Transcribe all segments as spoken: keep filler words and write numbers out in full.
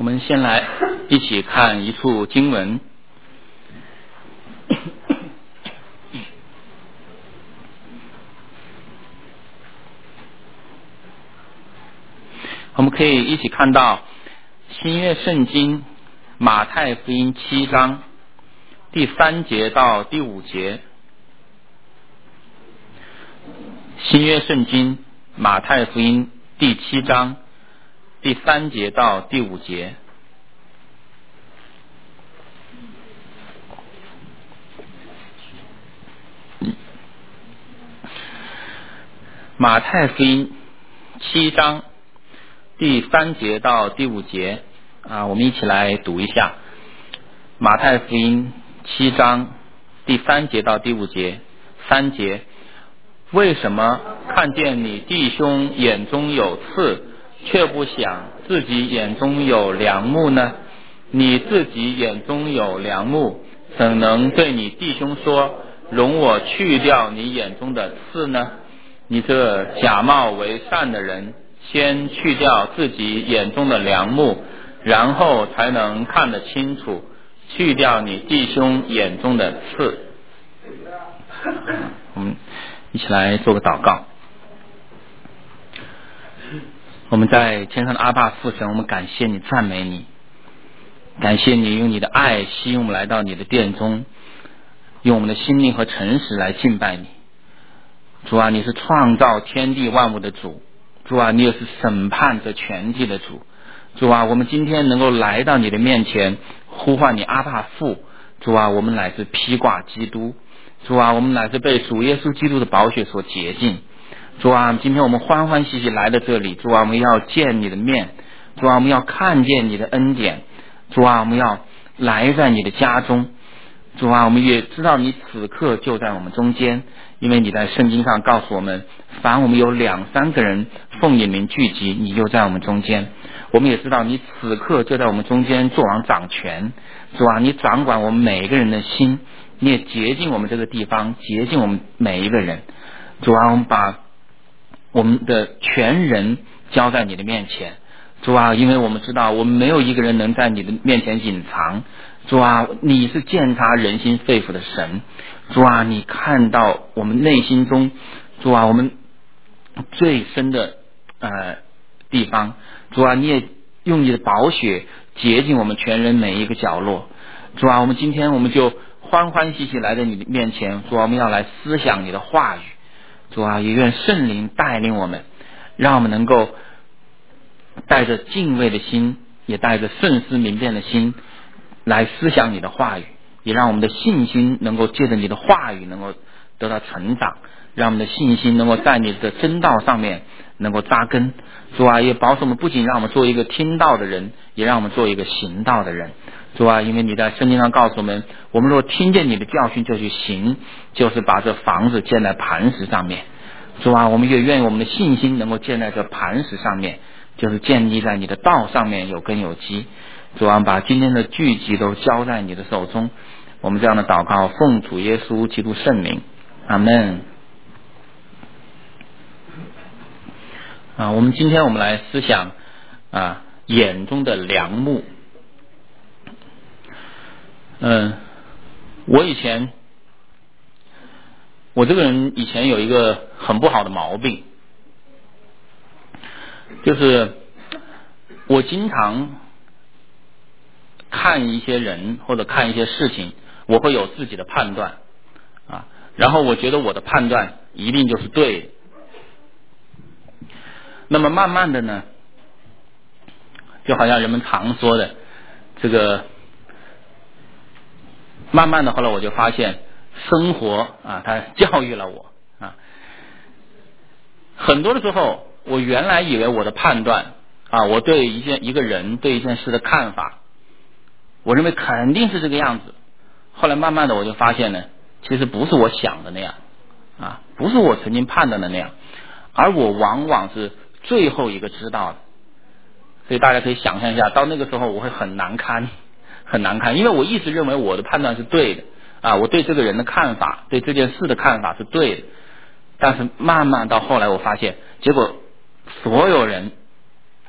们先来一起看一处经文。我们可以一起看到新约圣经马太福音七章第三节到第五节。新约圣经马太福音第七章第三节到第五节。马太福音七章第三节到第五节啊，我们一起来读一下。马太福音七章第三节到第五节。三节，为什么看见你弟兄眼中有刺，却不想自己眼中有梁木呢？你自己眼中有梁木，怎能对你弟兄说，容我去掉你眼中的刺呢？你这假冒为善的人，先去掉自己眼中的梁木，然后才能看得清楚，去掉你弟兄眼中的刺。我们一起来做个祷告。我们在天上的阿爸父神，我们感谢你，赞美你，感谢你用你的爱吸引我们来到你的殿中，用我们的心灵和诚实来敬拜你。主啊，你是创造天地万物的主，主啊，你也是审判这全地的主。主啊，我们今天能够来到你的面前，呼唤你阿爸父。主啊，我们乃是披挂基督。主啊，我们乃是被主耶稣基督的宝血所洁净。主啊，今天我们欢欢喜喜来到这里。主啊，我们要见你的面。主啊，我们要看见你的恩典。主啊，我们要来在你的家中。主啊，我们也知道你此刻就在我们中间，因为你在圣经上告诉我们，凡我们有两三个人奉你名聚集，你就在我们中间。我们也知道你此刻就在我们中间做王掌权。主啊，你掌管我们每一个人的心，你也洁净我们这个地方，洁净我们每一个人。主啊，我们把我们的全人交在你的面前。主啊，因为我们知道我们没有一个人能在你的面前隐藏。主啊，你是鉴察人心肺腑的神。主啊，你看到我们内心中，主啊，我们最深的呃地方。主啊，你也用你的宝血洁净我们全人每一个角落。主啊，我们今天我们就欢欢喜喜来到你的面前。主啊，我们要来思想你的话语。主啊，也愿圣灵带领我们，让我们能够带着敬畏的心，也带着慎思明辨的心来思想你的话语，也让我们的信心能够借着你的话语能够得到成长，让我们的信心能够在你的真道上面能够扎根。主啊，也保守我们，不仅让我们做一个听道的人，也让我们做一个行道的人。主啊，因为你在圣经上告诉我们，我们若听见你的教训就去行，就是把这房子建在磐石上面。主啊，我们也愿意我们的信心能够建在这磐石上面，就是建立在你的道上面，有根有基。主啊，把今天的聚集都交在你的手中。我们这样的祷告奉主耶稣基督圣名，阿们。啊，我们今天我们来思想啊眼中的梁木。嗯，我以前我这个人以前有一个很不好的毛病，就是我经常看一些人或者看一些事情，我会有自己的判断啊，然后我觉得我的判断一定就是对的。那么慢慢的呢，就好像人们常说的这个，慢慢的后来我就发现生活啊它教育了我啊。很多的时候我原来以为我的判断啊，我对一件一个人对一件事的看法，我认为肯定是这个样子。后来慢慢的我就发现呢，其实不是我想的那样啊，不是我曾经判断的那样，而我往往是最后一个知道的。所以大家可以想象一下，到那个时候我会很难堪很难堪，因为我一直认为我的判断是对的啊，我对这个人的看法，对这件事的看法是对的。但是慢慢到后来我发现，结果所有人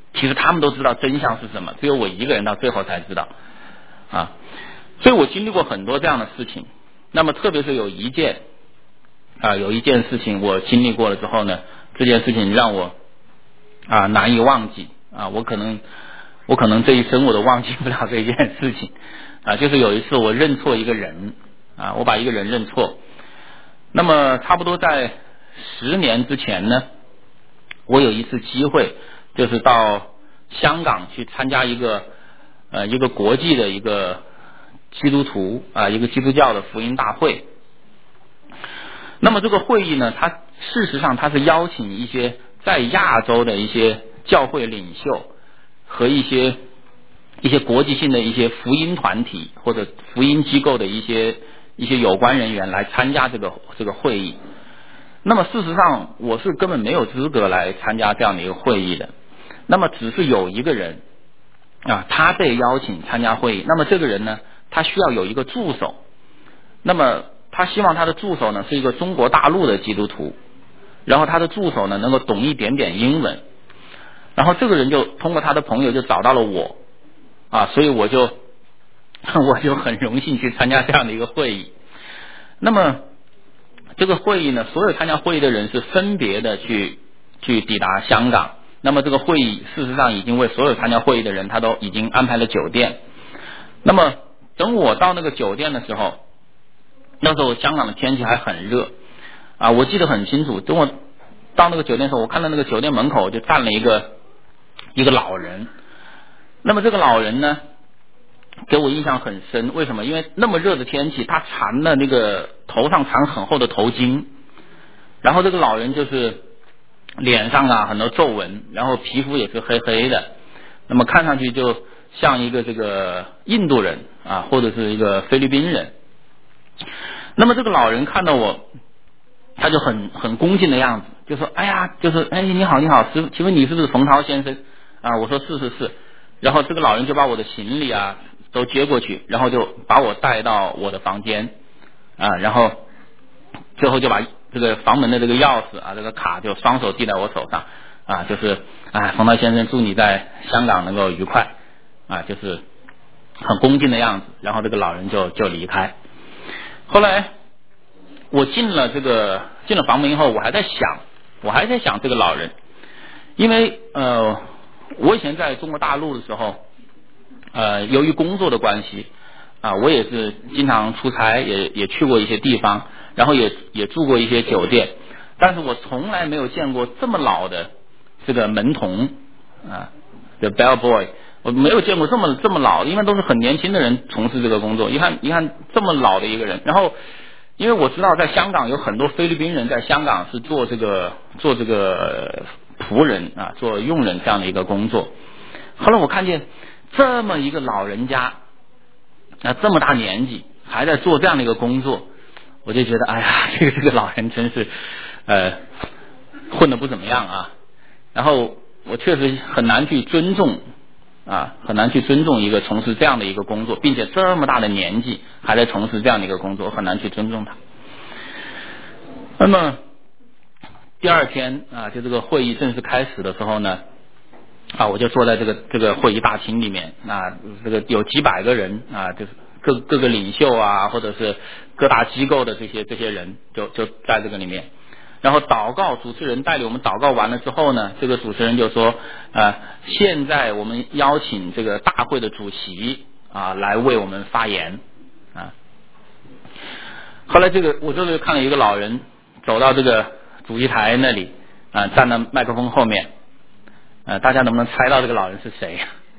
其实他们都知道真相是什么，只有我一个人到最后才知道啊。所以我经历过很多这样的事情。那么特别是有一件啊，有一件事情我经历过了之后呢，这件事情让我啊难以忘记啊，我可能我可能这一生我都忘记不了这件事情啊。就是有一次我认错一个人啊，我把一个人认错。那么差不多在十年之前呢，我有一次机会，就是到香港去参加一个呃一个国际的一个基督徒啊、呃、一个基督教的福音大会。那么这个会议呢，它事实上它是邀请一些在亚洲的一些教会领袖和一些一些国际性的一些福音团体或者福音机构的一些一些有关人员来参加这个这个会议。那么事实上我是根本没有资格来参加这样的一个会议的。那么只是有一个人啊，他被邀请参加会议。那么这个人呢，他需要有一个助手。那么他希望他的助手呢是一个中国大陆的基督徒，然后他的助手呢能够懂一点点英文。然后这个人就通过他的朋友就找到了我啊，所以我就我就很荣幸去参加这样的一个会议。那么这个会议呢，所有参加会议的人是分别的去去抵达香港。那么这个会议事实上已经为所有参加会议的人他都已经安排了酒店。那么等我到那个酒店的时候，那时候香港的天气还很热啊，我记得很清楚。等我到那个酒店的时候，我看到那个酒店门口就站了一个一个老人。那么这个老人呢给我印象很深，为什么？因为那么热的天气，他缠了那个头上缠很厚的头巾，然后这个老人就是脸上啊很多皱纹，然后皮肤也是黑黑的，那么看上去就像一个这个印度人啊，或者是一个菲律宾人。那么这个老人看到我，他就很很恭敬的样子，就说：“哎呀，就是哎你好你好，师傅，请问你是不是冯涛先生啊？”我说：“是是是。”然后这个老人就把我的行李啊都接过去，然后就把我带到我的房间啊，然后最后就把这个房门的这个钥匙啊这个卡就双手递在我手上啊，就是哎冯涛先生，祝你在香港能够愉快啊，就是很恭敬的样子。然后这个老人就就离开。后来我进了这个进了房门以后，我还在想我还在想这个老人，因为呃我以前在中国大陆的时候，呃，由于工作的关系啊，我也是经常出差，也也去过一些地方，然后也也住过一些酒店，但是我从来没有见过这么老的这个门童啊，the bell boy， 我没有见过这么这么老的，因为都是很年轻的人从事这个工作。一看一看这么老的一个人，然后因为我知道在香港有很多菲律宾人在香港是做这个做这个仆人啊，做佣人这样的一个工作。后来我看见这么一个老人家啊，这么大年纪还在做这样的一个工作，我就觉得哎呀，这个这个老人真是呃混得不怎么样啊。然后我确实很难去尊重啊，很难去尊重一个从事这样的一个工作，并且这么大的年纪还在从事这样的一个工作，我很难去尊重他。那么第二天啊，就这个会议正式开始的时候呢，啊，我就坐在这个这个会议大厅里面，啊，这个有几百个人啊，就是各各个领袖啊，或者是各大机构的这些这些人，就就在这个里面。然后祷告，主持人带领我们祷告完了之后呢，这个主持人就说，呃，现在我们邀请这个大会的主席啊来为我们发言啊。后来这个我这就看了一个老人走到这个主席台那里啊，站在麦克风后面。呃，大家能不能猜到这个老人是谁？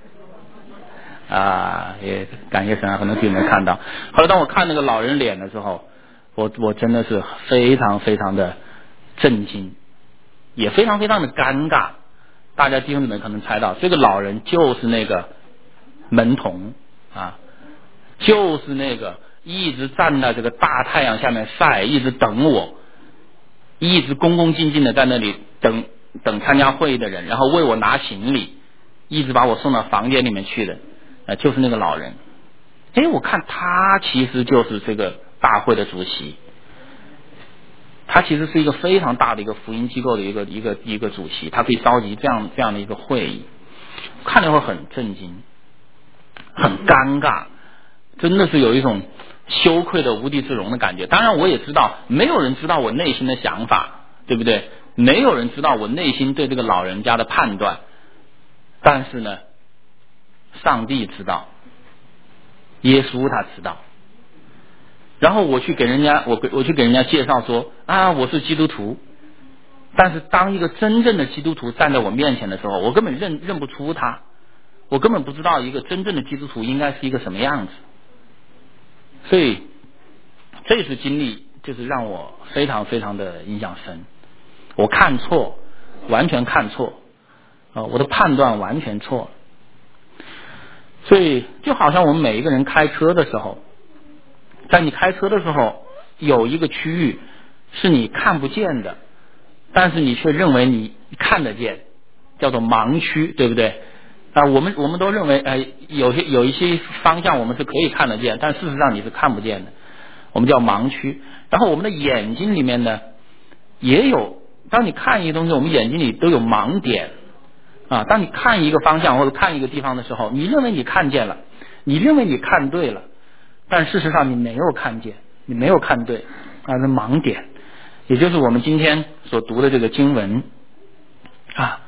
啊，也感谢神啊，可能自己没看到。后来当我看那个老人脸的时候，我我真的是非常非常的震惊，也非常非常的尴尬。大家弟兄姊妹可能猜到，这个老人就是那个门童啊，就是那个一直站在这个大太阳下面晒，一直等我，一直恭恭敬敬的在那里等。等参加会议的人，然后为我拿行李，一直把我送到房间里面去的，呃，就是那个老人。哎，我看他其实就是这个大会的主席，他其实是一个非常大的一个福音机构的一个一个一个主席，他可以召集这样这样的一个会议。 看了会很震惊，很尴尬，真的是有一种羞愧的无地自容的感觉。当然我也知道没有人知道我内心的想法，对不对？没有人知道我内心对这个老人家的判断，但是呢上帝知道，耶稣他知道。然后我去给人家我我去给人家介绍说啊我是基督徒，但是当一个真正的基督徒站在我面前的时候，我根本认认不出他，我根本不知道一个真正的基督徒应该是一个什么样子。所以这次经历就是让我非常非常的印象深，我看错，完全看错，呃，我的判断完全错。所以就好像我们每一个人开车的时候，在你开车的时候有一个区域是你看不见的，但是你却认为你看得见，叫做盲区，对不对？啊、我们我们都认为呃有些有一些方向我们是可以看得见，但事实上你是看不见的，我们叫盲区。然后我们的眼睛里面呢也有，当你看一个东西，我们眼睛里都有盲点啊。当你看一个方向或者看一个地方的时候，你认为你看见了，你认为你看对了，但事实上你没有看见，你没有看对啊，是盲点。也就是我们今天所读的这个经文啊，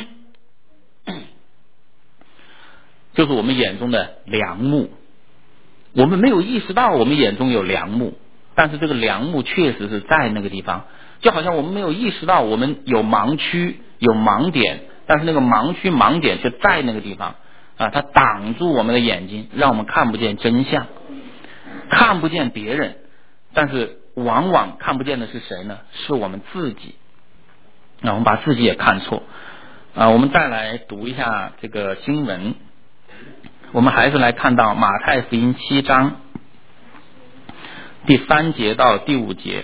就是我们眼中的梁木。我们没有意识到我们眼中有梁木，但是这个梁木确实是在那个地方。就好像我们没有意识到我们有盲区有盲点，但是那个盲区盲点却在那个地方啊，它挡住我们的眼睛，让我们看不见真相，看不见别人，但是往往看不见的是谁呢？是我们自己。那我们把自己也看错啊。我们再来读一下这个经文，我们还是来看到马太福音七章第三节到第五节。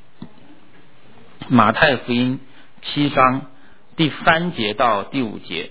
马太福音七章第三节到第五节。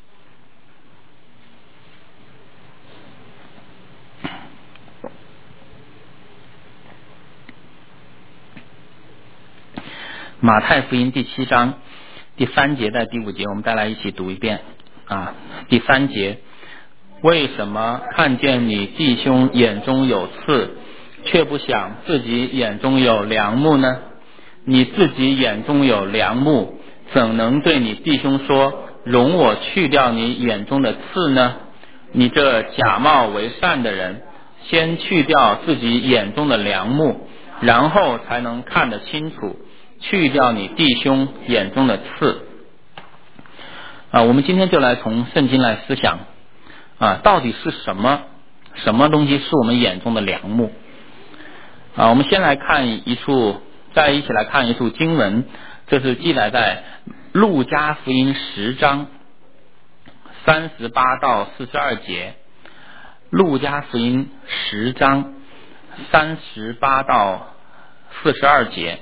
马太福音第七章第三节到第五节，我们再来一起读一遍啊。第三节，为什么看见你弟兄眼中有刺，却不想自己眼中有梁木呢？你自己眼中有梁木，怎能对你弟兄说，容我去掉你眼中的刺呢？你这假冒为善的人，先去掉自己眼中的梁木，然后才能看得清楚，去掉你弟兄眼中的刺。啊，我们今天就来从圣经来思想啊，到底是什么什么东西是我们眼中的梁木啊？我们先来看一处，再一起来看一处经文，这是记载在路加福音十章三十八到四十二节。路加福音十章三十八到四十二节。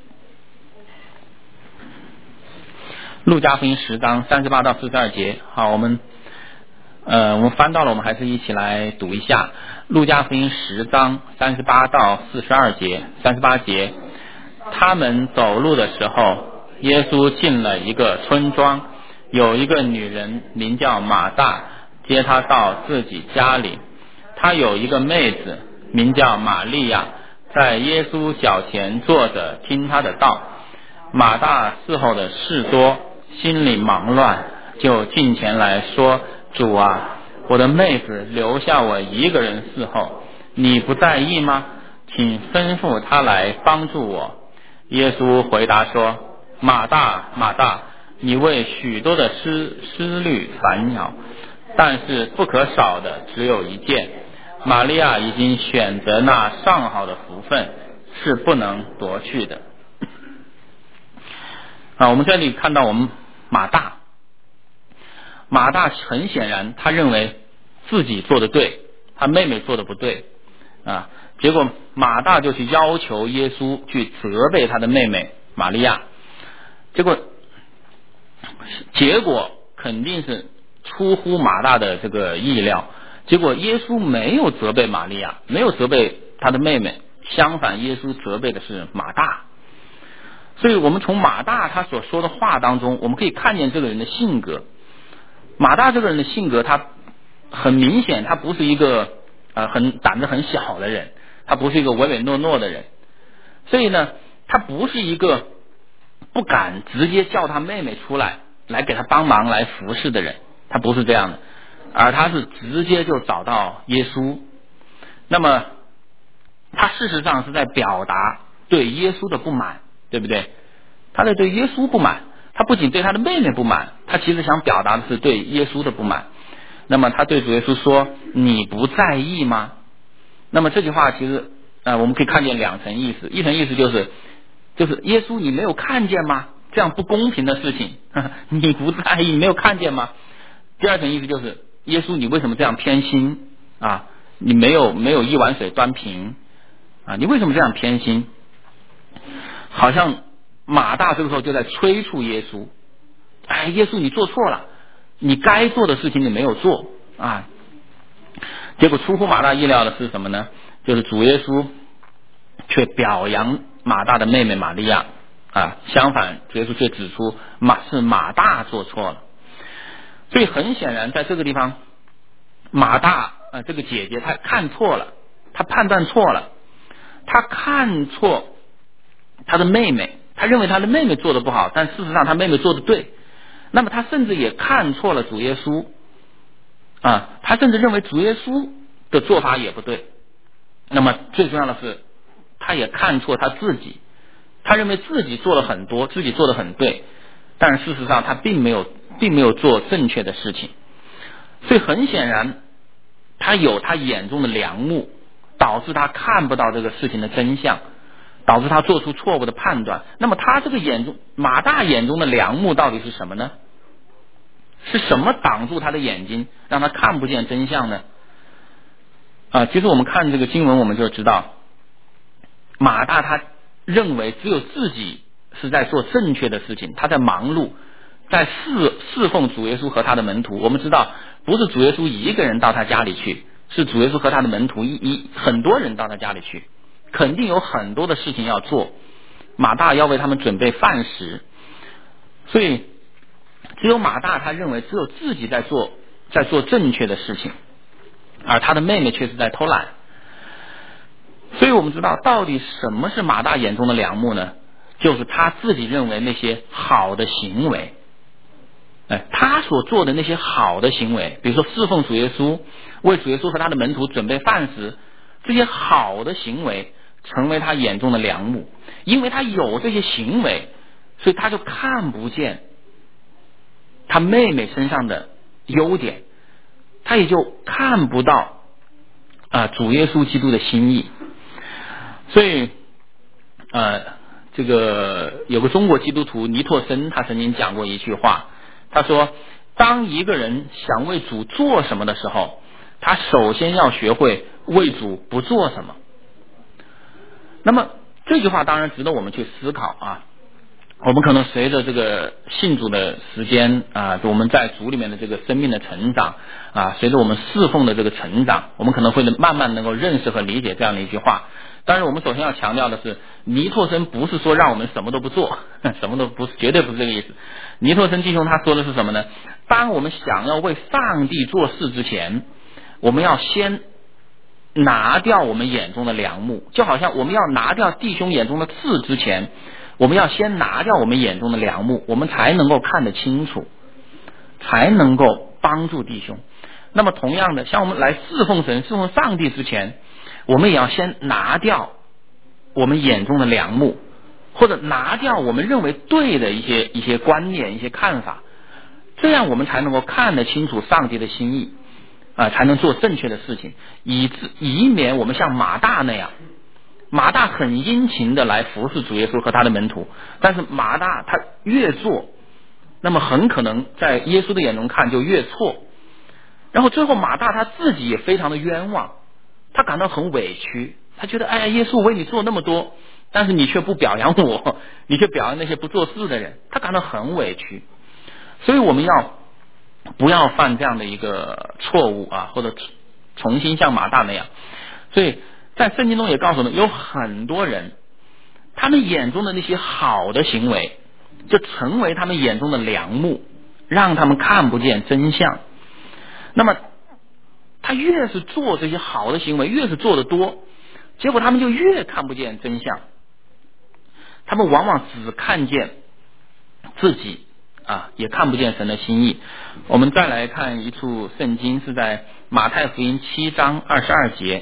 路加福音十章三十八到四十二节。好，我们呃我们翻到了，我们还是一起来读一下路加福音十章三十八到四十二节。三十八节，他们走路的时候，耶稣进了一个村庄，有一个女人名叫马大，接他到自己家里。他有一个妹子名叫玛利亚，在耶稣脚前坐着听他的道。马大伺候的事多，心里忙乱，就近前来说，主啊，我的妹子留下我一个人伺候，你不在意吗？请吩咐她来帮助我。耶稣回答说，马大马大，你为许多的思思虑烦恼，但是不可少的只有一件，玛利亚已经选择那上好的福分，是不能夺去的。啊，我们这里看到我们马大，马大很显然他认为自己做的对，他妹妹做的不对啊。结果马大就去要求耶稣去责备他的妹妹玛利亚，结果结果肯定是出乎马大的这个意料。结果耶稣没有责备玛利亚，没有责备他的妹妹，相反耶稣责备的是马大。所以我们从马大他所说的话当中，我们可以看见这个人的性格。 马大这个人的性格，他很明显，他不是一个呃很胆子很小的人，他不是一个唯唯诺诺的人，所以呢，他不是一个不敢直接叫他妹妹出来来给他帮忙来服侍的人，他不是这样的，而他是直接就找到耶稣。那么他事实上是在表达对耶稣的不满，对不对？他在对耶稣不满，他不仅对他的妹妹不满，他其实想表达的是对耶稣的不满。那么他对主耶稣说：你不在意吗？那么这句话其实呃我们可以看见两层意思，一层意思就是就是耶稣你没有看见吗？这样不公平的事情呵呵你不在意，你没有看见吗？第二层意思就是耶稣你为什么这样偏心啊？你没有没有一碗水端平啊？你为什么这样偏心？好像马大这个时候就在催促耶稣，哎，耶稣你做错了，你该做的事情你没有做啊。结果出乎马大意料的是什么呢？就是主耶稣却表扬马大的妹妹玛利亚啊，相反主耶稣却指出马是马大做错了。所以很显然在这个地方马大啊这个姐姐她看错了，她判断错了，她看错她的妹妹，她认为她的妹妹做的不好，但事实上她妹妹做的对。那么她甚至也看错了主耶稣啊，她甚至认为主耶稣的做法也不对。那么最重要的是她也看错她自己，她认为自己做了很多，自己做的很对，但事实上她并没有并没有做正确的事情。所以很显然她有她眼中的良目，导致她看不到这个事情的真相，导致她做出错误的判断。那么她这个眼中马大眼中的良目到底是什么呢？是什么挡住她的眼睛，让她看不见真相呢？啊，其实我们看这个经文我们就知道，马大他认为只有自己是在做正确的事情，他在忙碌，在侍侍奉主耶稣和他的门徒。我们知道不是主耶稣一个人到他家里去，是主耶稣和他的门徒一一很多人到他家里去，肯定有很多的事情要做，马大要为他们准备饭食。所以只有马大他认为只有自己在做在做正确的事情，而他的妹妹却是在偷懒。所以我们知道到底什么是马大眼中的良目呢？就是他自己认为那些好的行为，哎，他所做的那些好的行为，比如说侍奉主耶稣，为主耶稣和他的门徒准备饭食，这些好的行为成为他眼中的良目。因为他有这些行为，所以他就看不见他妹妹身上的优点，他也就看不到啊主耶稣基督的心意。所以呃这个有个中国基督徒尼拓森，他曾经讲过一句话，他说当一个人想为主做什么的时候，他首先要学会为主不做什么。那么这句话当然值得我们去思考啊。我们可能随着这个信主的时间啊，我们在主里面的这个生命的成长啊，随着我们侍奉的这个成长，我们可能会慢慢能够认识和理解这样的一句话。当然我们首先要强调的是，尼拓森不是说让我们什么都不做，什么都不是，绝对不是这个意思。尼拓森弟兄他说的是什么呢？当我们想要为上帝做事之前，我们要先拿掉我们眼中的梁木，就好像我们要拿掉弟兄眼中的刺之前，我们要先拿掉我们眼中的梁木，我们才能够看得清楚，才能够帮助弟兄。那么同样的，像我们来侍奉神、侍奉上帝之前，我们也要先拿掉我们眼中的梁木，或者拿掉我们认为对的一些一些观念、一些看法，这样我们才能够看得清楚上帝的心意啊，才能做正确的事情，以致以免我们像马大那样，马大很殷勤的来服侍主耶稣和他的门徒，但是马大他越做，那么很可能在耶稣的眼中看就越错，然后最后马大他自己也非常的冤枉，他感到很委屈，他觉得哎呀，耶稣为你做那么多，但是你却不表扬我，你却表扬那些不做事的人，他感到很委屈。所以我们要不要犯这样的一个错误啊，或者重新像马大那样。所以在圣经中也告诉我们，有很多人他们眼中的那些好的行为就成为他们眼中的梁木让他们看不见真相。那么他越是做这些好的行为，越是做得多，结果他们就越看不见真相。他们往往只看见自己啊，也看不见神的心意。我们再来看一处圣经，是在马太福音七章二十二节。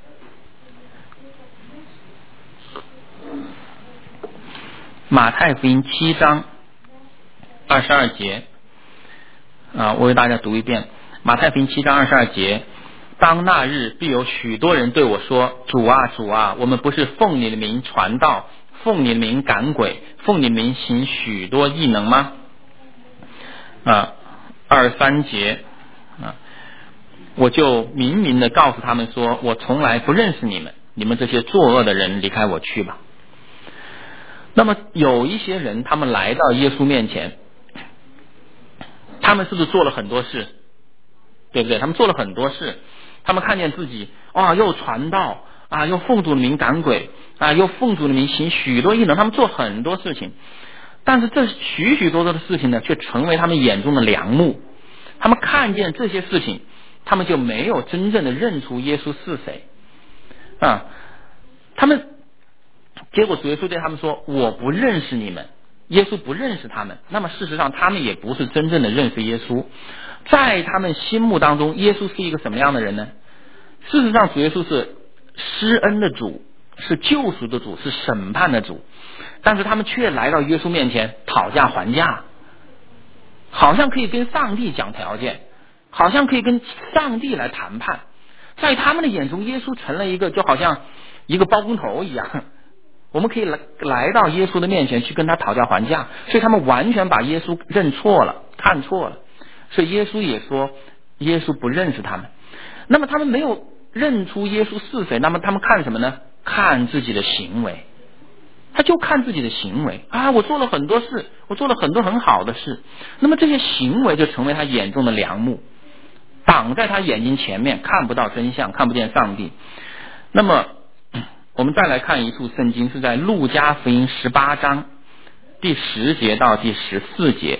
马太福音七章二十二节啊，我为大家读一遍。马太福音七章二十二节：当那日，必有许多人对我说：主啊，主啊，我们不是奉你的名传道，奉你的名赶鬼，奉你的名行许多异能吗？啊，二十三节啊，我就明明的告诉他们说，我从来不认识你们，你们这些作恶的人，离开我去吧。那么有一些人，他们来到耶稣面前，他们是不是做了很多事？对不对？他们做了很多事，他们看见自己啊，又传道啊，又奉主的名赶鬼啊，又奉主的名行许多异能，他们做很多事情。但是这许许多多的事情呢，却成为他们眼中的梁木。他们看见这些事情，他们就没有真正的认出耶稣是谁啊。他们结果主耶稣对他们说：我不认识你们。耶稣不认识他们，那么事实上他们也不是真正的认识耶稣。在他们心目当中，耶稣是一个什么样的人呢？事实上主耶稣是施恩的主，是救赎的主，是审判的主，但是他们却来到耶稣面前讨价还价，好像可以跟上帝讲条件，好像可以跟上帝来谈判。在他们的眼中，耶稣成了一个就好像一个包工头一样，我们可以来来到耶稣的面前去跟他讨价还价，所以他们完全把耶稣认错了，看错了。所以耶稣也说耶稣不认识他们。那么他们没有认出耶稣是谁，那么他们看什么呢？看自己的行为。他就看自己的行为啊，我做了很多事，我做了很多很好的事，那么这些行为就成为他眼中的梁木，挡在他眼睛前面，看不到真相，看不见上帝。那么我们再来看一处圣经，是在路加福音十八章第十节到第十四节。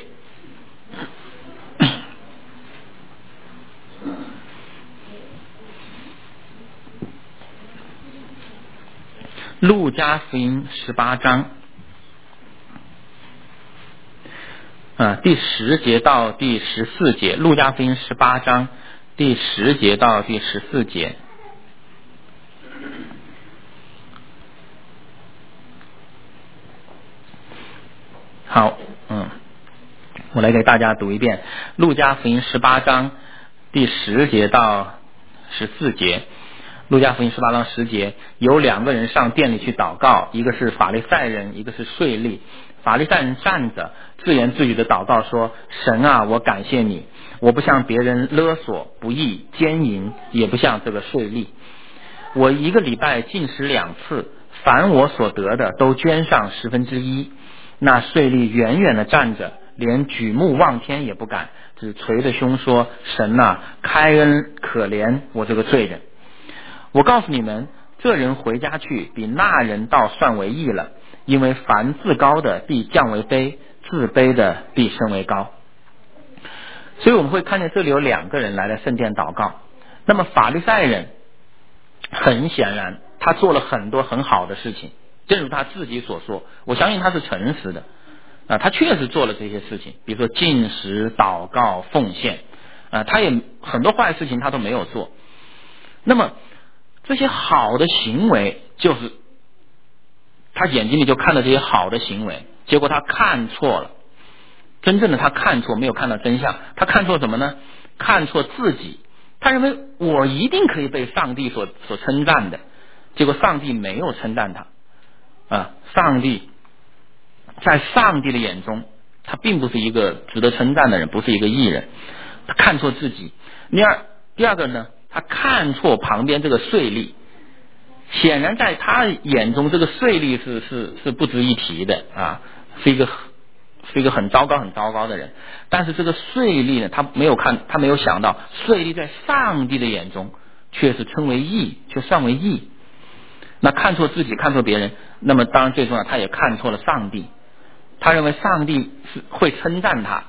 路加福音十八章啊，第十节到第十四节。路加福音十八章第十节到第十四节。好，嗯，我来给大家读一遍路加福音十八章第十节到十四节。路加福音十八章十节，有两个人上殿里去祷告，一个是法利赛人，一个是税吏。法利赛人站着，自言自语的祷告说：神啊，我感谢你，我不像别人勒索、不义、奸淫，也不像这个税吏。我一个礼拜进食两次，凡我所得的都捐上十分之一。那税吏远远的站着，连举目望天也不敢，只捶着胸说：神啊，开恩可怜我这个罪人。我告诉你们，这人回家去，比那人倒算为义了，因为凡自高的必降为卑，自卑的必升为高。所以我们会看见这里有两个人来到圣殿祷告。那么法利赛人很显然他做了很多很好的事情，正如他自己所说，我相信他是诚实的啊，他确实做了这些事情，比如说禁食、祷告、奉献啊，他也很多坏事情他都没有做。那么这些好的行为，就是他眼睛里就看到这些好的行为，结果他看错了，真正的他看错，没有看到真相。他看错什么呢？看错自己。他认为我一定可以被上帝所所称赞的，结果上帝没有称赞他啊！上帝在上帝的眼中，他并不是一个值得称赞的人，不是一个义人。他看错自己。第二，第二个呢？他看错旁边这个税吏，显然在他眼中，这个税吏是是是不值一提的啊，是一个是一个很糟糕很糟糕的人。但是这个税吏呢，他没有看，他没有想到，税吏在上帝的眼中却是称为义，却算为义。那看错自己，看错别人，那么当然最重要，他也看错了上帝。他认为上帝是会称赞他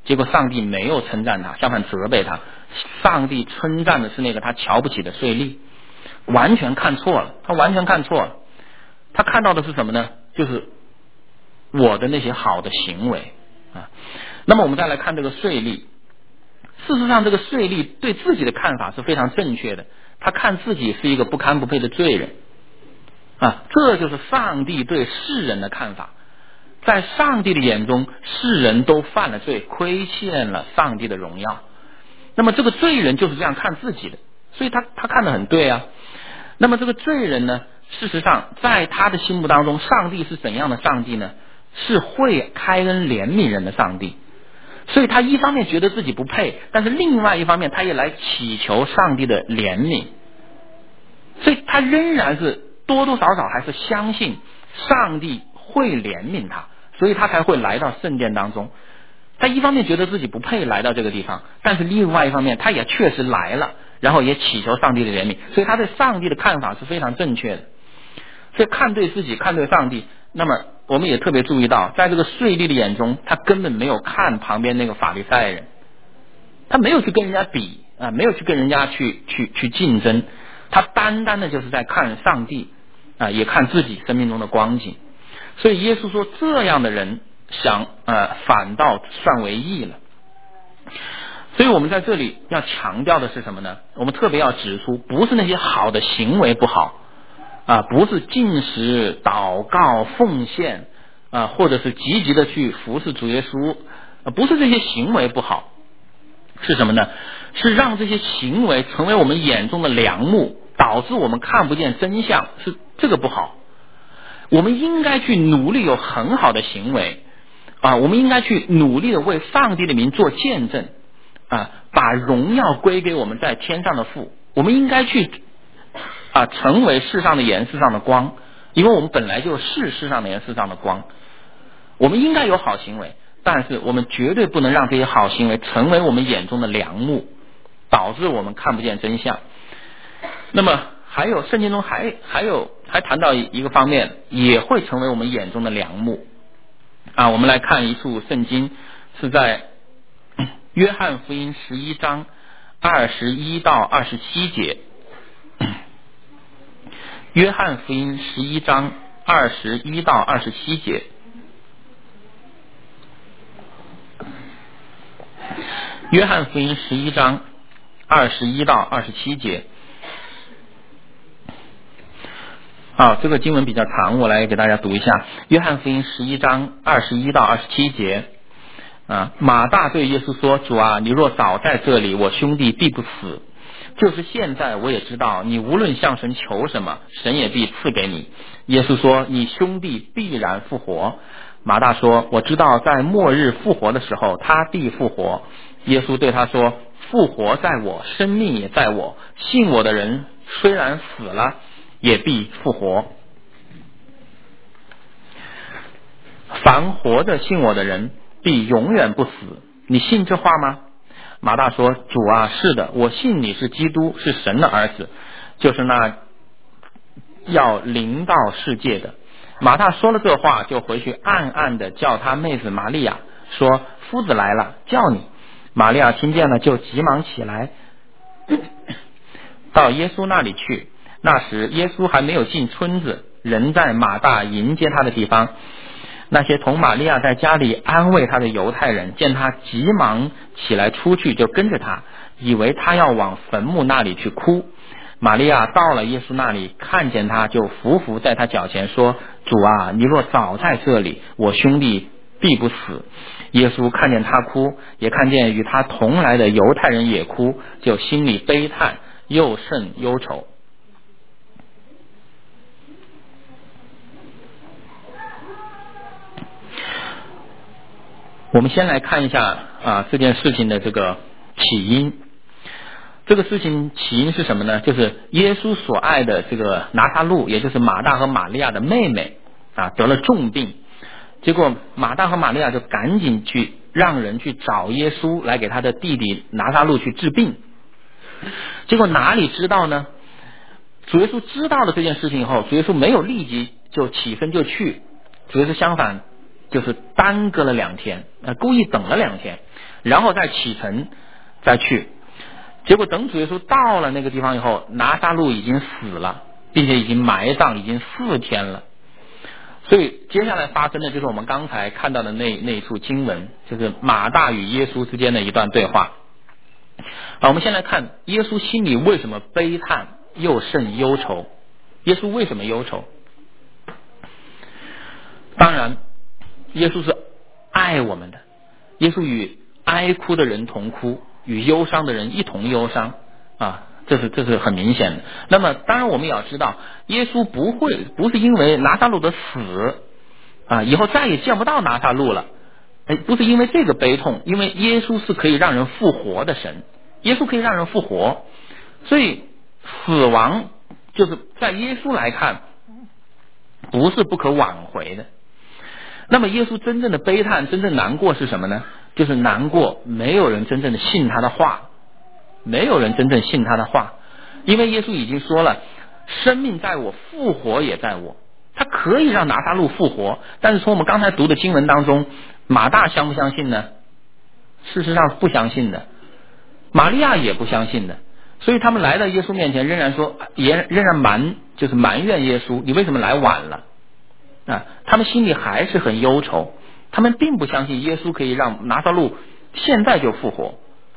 结果上帝没有称赞他，相反责备他。上帝称赞的是那个他瞧不起的税吏，完全看错了，他完全看错了。他看到的是什么呢？就是我的那些好的行为啊。那么我们再来看这个税吏，事实上这个税吏对自己的看法是非常正确的，他看自己是一个不堪不配的罪人啊，这就是上帝对世人的看法。在上帝的眼中，世人都犯了罪，亏欠了上帝的荣耀。那么这个罪人就是这样看自己的，所以他他看得很对啊。那么这个罪人呢，事实上在他的心目当中，上帝是怎样的上帝呢？是会开恩怜悯人的上帝。所以他一方面觉得自己不配，但是另外一方面他也来祈求上帝的怜悯。所以他仍然是多多少少还是相信上帝会怜悯他，所以他才会来到圣殿当中。他一方面觉得自己不配来到这个地方，但是另外一方面他也确实来了，然后也祈求上帝的怜悯，所以他对上帝的看法是非常正确的。所以看对自己，看对上帝。那么我们也特别注意到，在这个税吏的眼中，他根本没有看旁边那个法利赛人，他没有去跟人家比啊，没有去跟人家去去去竞争，他单单的就是在看上帝啊，也看自己生命中的光景。所以耶稣说，这样的人想呃反倒算为义了。所以我们在这里要强调的是什么呢？我们特别要指出，不是那些好的行为不好啊，不是进食、祷告、奉献啊，或者是积极的去服侍主耶稣，啊，不是这些行为不好，是什么呢？是让这些行为成为我们眼中的梁木，导致我们看不见真相，是这个不好。我们应该去努力有很好的行为啊，我们应该去努力的为上帝的名做见证啊，把荣耀归给我们在天上的父。我们应该去啊，成为世上的盐，世上的光，因为我们本来就是世上的盐，世上的光。我们应该有好行为，但是我们绝对不能让这些好行为成为我们眼中的梁木，导致我们看不见真相。那么还有圣经中还还有还谈到一个方面，也会成为我们眼中的梁木啊。我们来看一处圣经，是在约翰福音十一章二十一到二十七节。约翰福音十一章二十一到二十七节。约翰福音十一章二十一到二十七节。啊，这个经文比较长，我来给大家读一下。约翰福音十一章二十一到二十七节。啊，马大对耶稣说：“主啊，你若早在这里，我兄弟必不死。就是现在，我也知道，你无论向神求什么，神也必赐给你。”耶稣说：“你兄弟必然复活。”马大说：“我知道，在末日复活的时候，他必复活。”耶稣对他说：“复活在我，生命也在我。信我的人虽然死了，也必复活。凡活着信我的人，必永远不死。你信这话吗？”马大说：“主啊，是的，我信你是基督，是神的儿子，就是那要临到世界的。”马大说了这话，就回去暗暗的叫他妹子玛利亚，说：“夫子来了，叫你。”玛利亚听见了，就急忙起来到耶稣那里去。那时耶稣还没有进村子，人在马大迎接他的地方。那些同玛利亚在家里安慰他的犹太人，见他急忙起来出去，就跟着他，以为他要往坟墓那里去哭。玛利亚到了耶稣那里，看见他，就伏伏在他脚前说：“主啊，你若早在这里，我兄弟必不死。”耶稣看见他哭，也看见与他同来的犹太人也哭，就心里悲叹，又甚忧愁。我们先来看一下啊这件事情的这个起因。这个事情起因是什么呢？就是耶稣所爱的这个拿撒路，也就是马大和玛利亚的妹妹啊，得了重病。结果马大和玛利亚就赶紧去让人去找耶稣，来给他的弟弟拿撒路去治病。结果哪里知道呢？主耶稣知道了这件事情以后，主耶稣没有立即就起身就去，主耶稣相反就是耽搁了两天，呃，故意等了两天。 然后再启程再去。结果等主耶稣到了那个地方以后，拿撒路已经死了，并且已经埋葬已经四天了。所以接下来发生的就是我们刚才看到的那那一处经文，就是马大与耶稣之间的一段对话。好，我们先来看耶稣心里为什么悲叹又甚忧愁。耶稣为什么忧愁？当然耶稣是爱我们的，耶稣与哀哭的人同哭，与忧伤的人一同忧伤啊，这是这是很明显的。那么当然我们也要知道，耶稣不会不是因为拿撒路的死啊，以后再也见不到拿撒路了，哎，不是因为这个悲痛，因为耶稣是可以让人复活的神，耶稣可以让人复活，所以死亡就是在耶稣来看不是不可挽回的。那么耶稣真正的悲叹真正难过是什么呢？就是难过没有人真正的信他的话，没有人真正信他的话。因为耶稣已经说了，生命在我，复活也在我，他可以让拿撒路复活。但是从我们刚才读的经文当中，马大相不相信呢？事实上是不相信的，玛利亚也不相信的。所以他们来到耶稣面前，仍然说，也仍然埋就是埋怨耶稣，你为什么来晚了啊？他们心里还是很忧愁，他们并不相信耶稣可以让拿撒路现在就复活。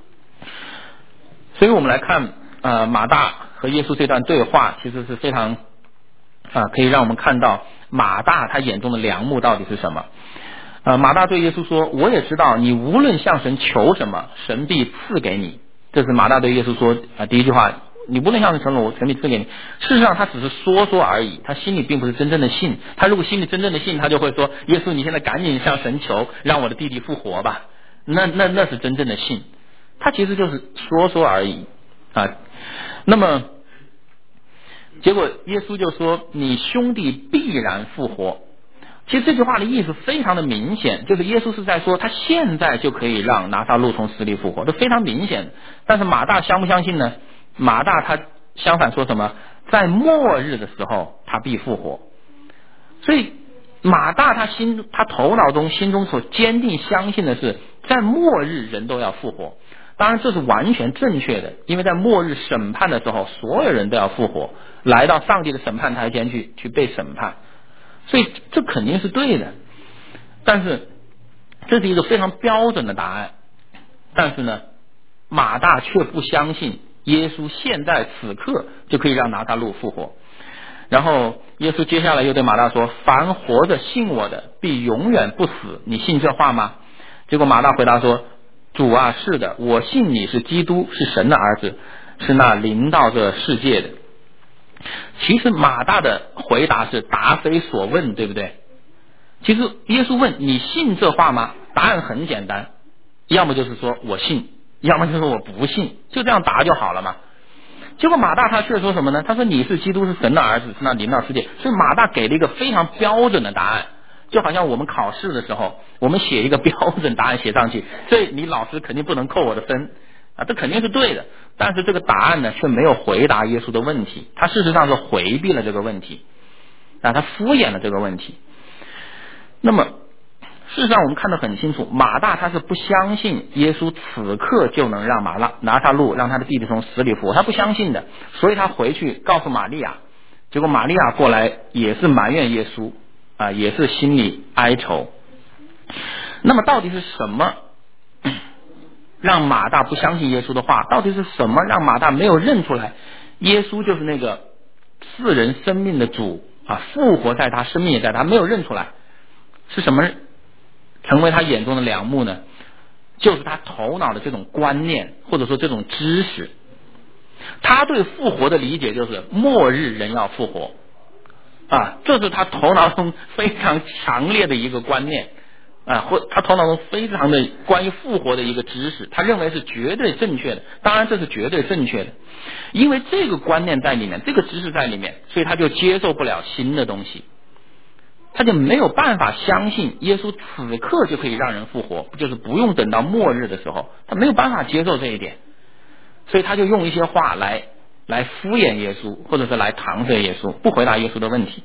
所以我们来看呃马大和耶稣这段对话，其实是非常啊可以让我们看到马大他眼中的梁木到底是什么。呃马大对耶稣说，我也知道你无论向神求什么，神必赐给你。这是马大对耶稣说啊第一句话，你无论向神求什么，神必赐给你。事实上他只是说说而已，他心里并不是真正的信。他如果心里真正的信，他就会说，耶稣你现在赶紧向神求，让我的弟弟复活吧，那那那是真正的信。他其实就是说说而已啊。那么结果耶稣就说，你兄弟必然复活。其实这句话的意思非常的明显，就是耶稣是在说他现在就可以让拿撒路从死里复活，这非常明显。但是马大相不相信呢？马大他相反说什么？在末日的时候他必复活。所以马大他心他头脑中心中所坚定相信的是，在末日人都要复活。当然这是完全正确的，因为在末日审判的时候，所有人都要复活，来到上帝的审判台前去去被审判，所以这肯定是对的。但是这是一个非常标准的答案，但是呢马大却不相信耶稣现在此刻就可以让拿撒路复活。然后耶稣接下来又对马大说，凡活着信我的必永远不死，你信这话吗？结果马大回答说，主啊，是的，我信你是基督，是神的儿子，是那临到这世界的。其实马大的回答是答非所问，对不对？其实耶稣问你信这话吗？答案很简单，要么就是说我信，要么就是说我不信，就这样答就好了嘛。结果马大他却说什么呢？他说你是基督，是神的儿子，是那临到世界。所以马大给了一个非常标准的答案，就好像我们考试的时候，我们写一个标准答案写上去，所以你老师肯定不能扣我的分啊，这肯定是对的。但是这个答案呢，却没有回答耶稣的问题，他事实上是回避了这个问题啊，他敷衍了这个问题。那么事实上我们看得很清楚，马大他是不相信耶稣此刻就能让马拉拿撒路让他的弟弟从死里复活，他不相信的，所以他回去告诉玛利亚，结果玛利亚过来也是埋怨耶稣啊，也是心里哀愁。那么到底是什么让马大不相信耶稣的话？到底是什么让马大没有认出来耶稣就是那个赐人生命的主啊，复活在他，生命也在他，没有认出来？是什么成为他眼中的梁木呢？就是他头脑的这种观念，或者说这种知识。他对复活的理解就是末日人要复活啊，这是他头脑中非常强烈的一个观念啊，或他头脑中非常的关于复活的一个知识，他认为是绝对正确的。当然这是绝对正确的，因为这个观念在里面，这个知识在里面，所以他就接受不了新的东西，他就没有办法相信耶稣此刻就可以让人复活，就是不用等到末日的时候，他没有办法接受这一点，所以他就用一些话来来敷衍耶稣，或者是来搪塞耶稣，不回答耶稣的问题。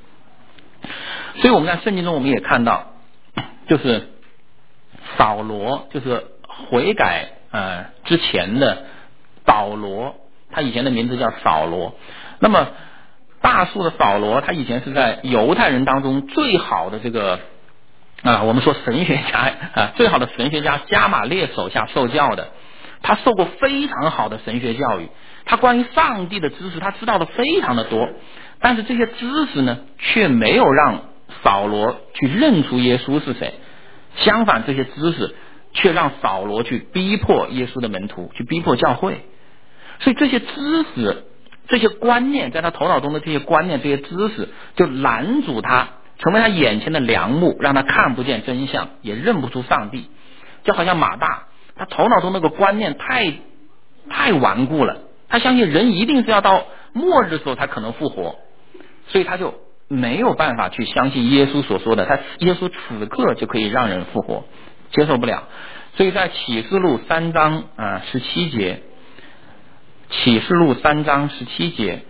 所以我们在圣经中我们也看到，就是扫罗，就是悔改呃之前的保罗，他以前的名字叫扫罗。那么大数的扫罗，他以前是在犹太人当中最好的这个啊，我们说神学家啊，最好的神学家加马列手下受教的，他受过非常好的神学教育，他关于上帝的知识他知道的非常的多，但是这些知识呢，却没有让扫罗去认出耶稣是谁，相反这些知识却让扫罗去逼迫耶稣的门徒，去逼迫教会。所以这些知识这些观念，在他头脑中的这些观念这些知识就拦阻他，成为他眼前的梁木，让他看不见真相，也认不出上帝。就好像马大，他头脑中那个观念太太顽固了，他相信人一定是要到末日的时候才可能复活，所以他就没有办法去相信耶稣所说的他耶稣此刻就可以让人复活，接受不了。所以在启示录三章啊十七节，启示录三章十七节，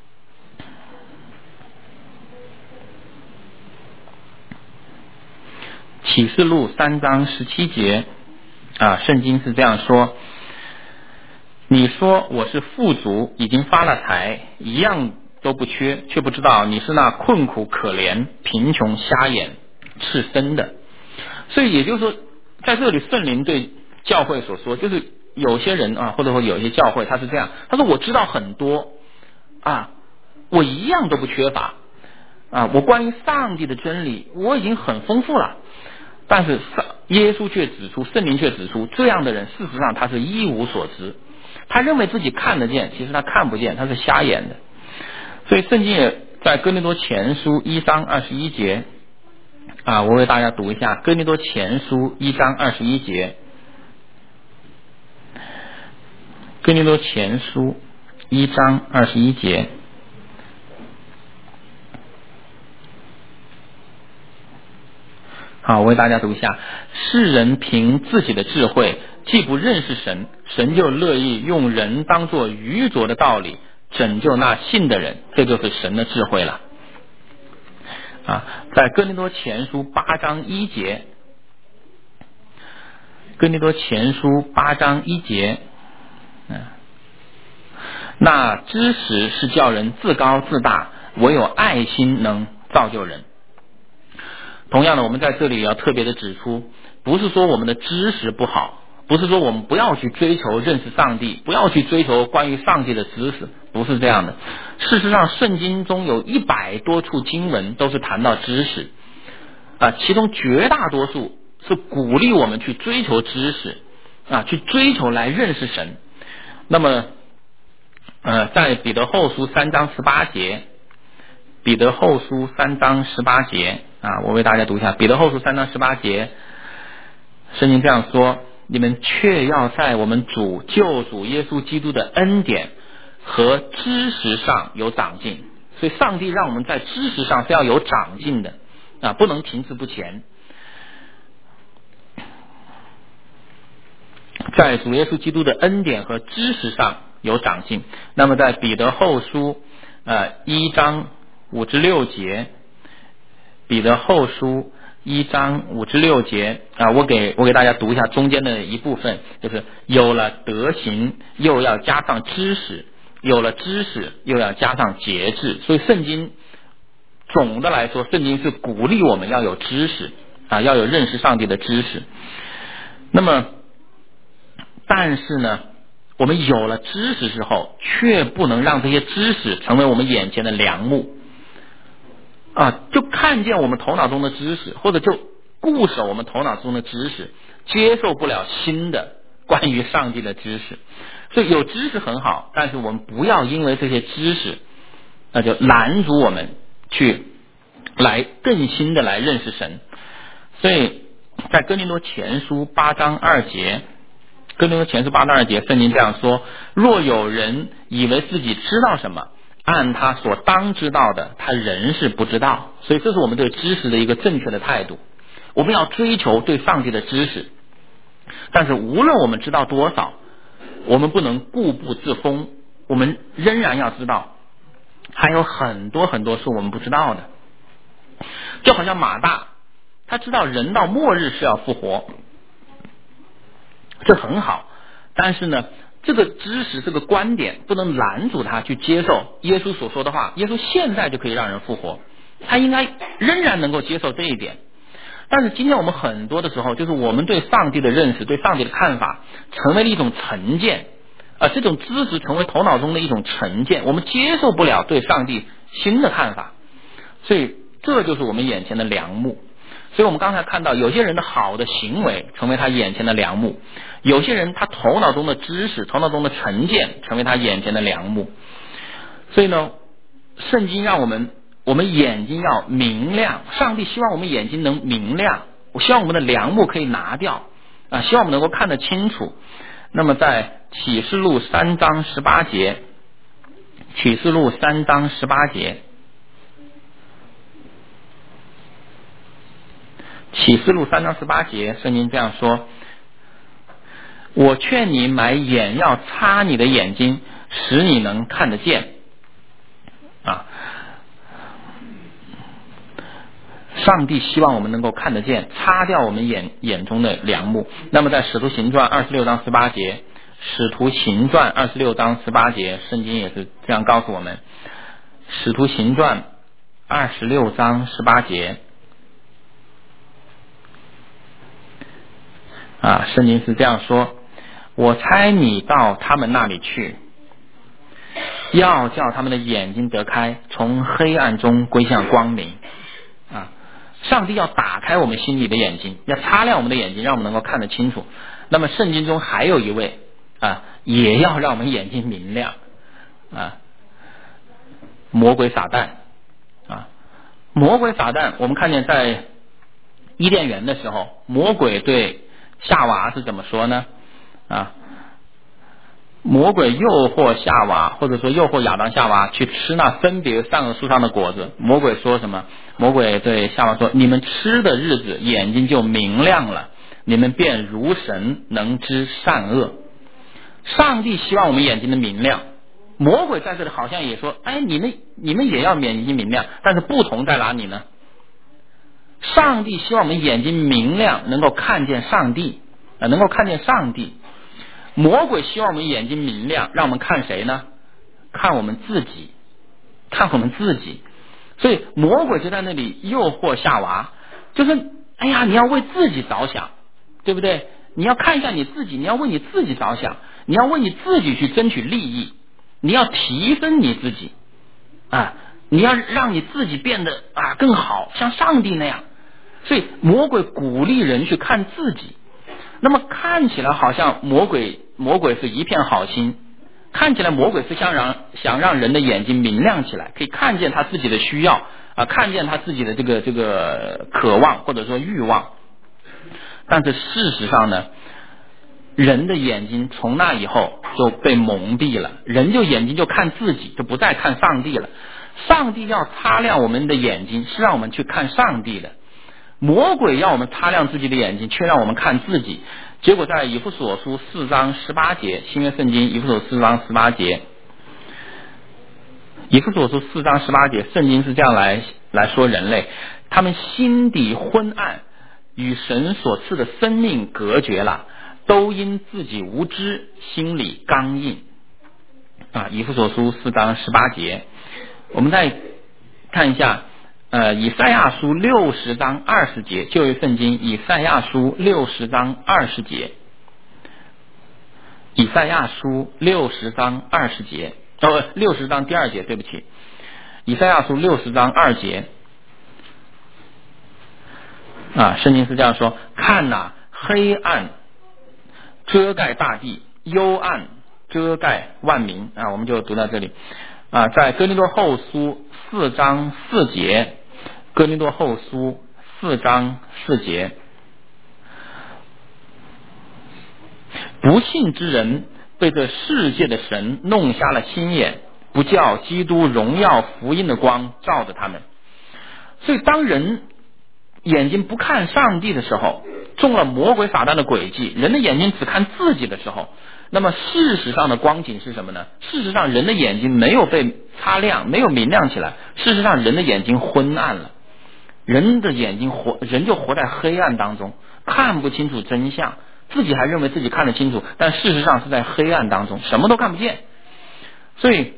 启示录三章十七节啊，圣经是这样说：你说我是富足，已经发了财，一样都不缺，却不知道你是那困苦可怜、贫穷瞎眼、赤身的。所以也就是说，在这里圣灵对教会所说，就是有些人啊，或者说有一些教会他是这样，他说我知道很多啊，我一样都不缺乏啊，我关于上帝的真理我已经很丰富了，但是耶稣却指出，圣灵却指出，这样的人事实上他是一无所知，他认为自己看得见，其实他看不见，他是瞎眼的。所以圣经也在哥林多前书一章二十一节啊，我为大家读一下哥林多前书一章二十一节，哥林多前书一章二十一节。好，我为大家读一下：世人凭自己的智慧，既不认识神，神就乐意用人当作愚拙的道理拯救那信的人，这就是神的智慧了。啊，在哥林多前书八章一节，哥林多前书八章一节，嗯，那知识是叫人自高自大，唯有爱心能造就人。同样的，我们在这里也要特别的指出，不是说我们的知识不好，不是说我们不要去追求认识上帝，不要去追求关于上帝的知识，不是这样的。事实上圣经中有一百多处经文都是谈到知识啊，其中绝大多数是鼓励我们去追求知识啊，去追求来认识神。那么呃，在彼得后书三章十八节，彼得后书三章十八节啊，我为大家读一下彼得后书三章十八节，圣经这样说：你们却要在我们主救主耶稣基督的恩典和知识上有长进。所以上帝让我们在知识上是要有长进的啊，不能停滞不前。在主耶稣基督的恩典和知识上有长进。那么在彼得后书呃一章五至六节，彼得后书一章五至六节啊，我给我给大家读一下中间的一部分，就是有了德行，又要加上知识；有了知识，又要加上节制。所以圣经总的来说，圣经是鼓励我们要有知识啊，要有认识上帝的知识。那么，但是呢，我们有了知识之后，却不能让这些知识成为我们眼前的梁木。啊，就看见我们头脑中的知识，或者就固守我们头脑中的知识，接受不了新的关于上帝的知识。所以有知识很好，但是我们不要因为这些知识，那就拦阻我们去来更新的来认识神。所以在哥林多前书八章二节，哥林多前书八章二节，圣经这样说：若有人以为自己知道什么，按他所当知道的，他仍是不知道。所以这是我们对知识的一个正确的态度。我们要追求对上帝的知识，但是无论我们知道多少，我们不能固步自封，我们仍然要知道还有很多很多是我们不知道的。就好像马大，他知道人到末日是要复活， 这很好。但是呢，这个知识这个观点不能拦阻他去接受耶稣所说的话。耶稣现在就可以让人复活，他应该仍然能够接受这一点。但是今天我们很多的时候，就是我们对上帝的认识，对上帝的看法成为了一种成见，而这种知识成为头脑中的一种成见，我们接受不了对上帝新的看法，所以这就是我们眼前的梁木。所以我们刚才看到有些人的好的行为成为他眼前的梁木，有些人他头脑中的知识，头脑中的成见成为他眼前的梁木。所以呢，圣经让我们我们眼睛要明亮，上帝希望我们眼睛能明亮，我希望我们的梁木可以拿掉啊，希望我们能够看得清楚。那么在启示录三章十八节，启示录三章十八节，启示录三章十八节，圣经这样说：我劝你买眼药擦你的眼睛，使你能看得见啊。上帝希望我们能够看得见，擦掉我们眼眼中的梁木。那么在使徒行传二十六章十八节，使徒行传二十六章十八节，圣经也是这样告诉我们。使徒行传二十六章十八节啊，圣经是这样说：我差你到他们那里去，要叫他们的眼睛得开，从黑暗中归向光明啊。上帝要打开我们心里的眼睛，要擦亮我们的眼睛，让我们能够看得清楚。那么圣经中还有一位啊，也要让我们眼睛明亮啊，魔鬼撒旦啊。魔鬼撒旦，我们看见在伊甸园的时候，魔鬼对夏娃是怎么说呢？啊，魔鬼诱惑夏娃，或者说诱惑亚当夏娃去吃那分别善恶树上的果子。魔鬼说什么？魔鬼对夏娃说：你们吃的日子，眼睛就明亮了，你们便如神，能知善恶。上帝希望我们眼睛的明亮，魔鬼在这里好像也说：哎，你们你们也要眼睛明亮，但是不同在哪里呢？上帝希望我们眼睛明亮，能够看见上帝，呃，能够看见上帝。魔鬼希望我们眼睛明亮，让我们看谁呢？看我们自己，看我们自己。所以魔鬼就在那里诱惑夏娃，就是哎呀，你要为自己着想，对不对？你要看一下你自己，你要为你自己着想，你要为你自己去争取利益，你要提升你自己啊，你要让你自己变得啊更好，像上帝那样。所以魔鬼鼓励人去看自己。那么看起来好像魔鬼魔鬼是一片好心，看起来魔鬼是想让想让人的眼睛明亮起来，可以看见他自己的需要啊，看见他自己的这个这个渴望或者说欲望。但是事实上呢，人的眼睛从那以后就被蒙蔽了，人就眼睛就看自己，就不再看上帝了。上帝要擦亮我们的眼睛，是让我们去看上帝的。魔鬼要我们擦亮自己的眼睛，却让我们看自己。结果在以弗所书四章十八节，新约圣经以弗所四章十八节，以弗所书四章十八节，圣经是这样来来说人类，他们心底昏暗，与神所赐的生命隔绝了，都因自己无知，心里刚硬啊。以弗所书四章十八节，我们再看一下。呃，以赛亚书六十章二十节，旧约圣经以赛亚书六十章二十节，以赛亚书六十章二十节，哦，六十章第二节，对不起，以赛亚书六十章二节，啊，圣经是这样说：看哪，黑暗遮盖大地，幽暗遮盖万民啊，我们就读到这里啊，在哥林多后书四章四节。哥林多后书四章四节，不信之人被这世界的神弄瞎了心眼，不叫基督荣耀福音的光照着他们。所以当人眼睛不看上帝的时候，中了魔鬼撒旦的诡计，人的眼睛只看自己的时候，那么事实上的光景是什么呢？事实上人的眼睛没有被擦亮，没有明亮起来，事实上人的眼睛昏暗了，人的眼睛活人就活在黑暗当中，看不清楚真相， 自己还认为自己看得清楚，但事实上是在黑暗当中，什么都看不见。所以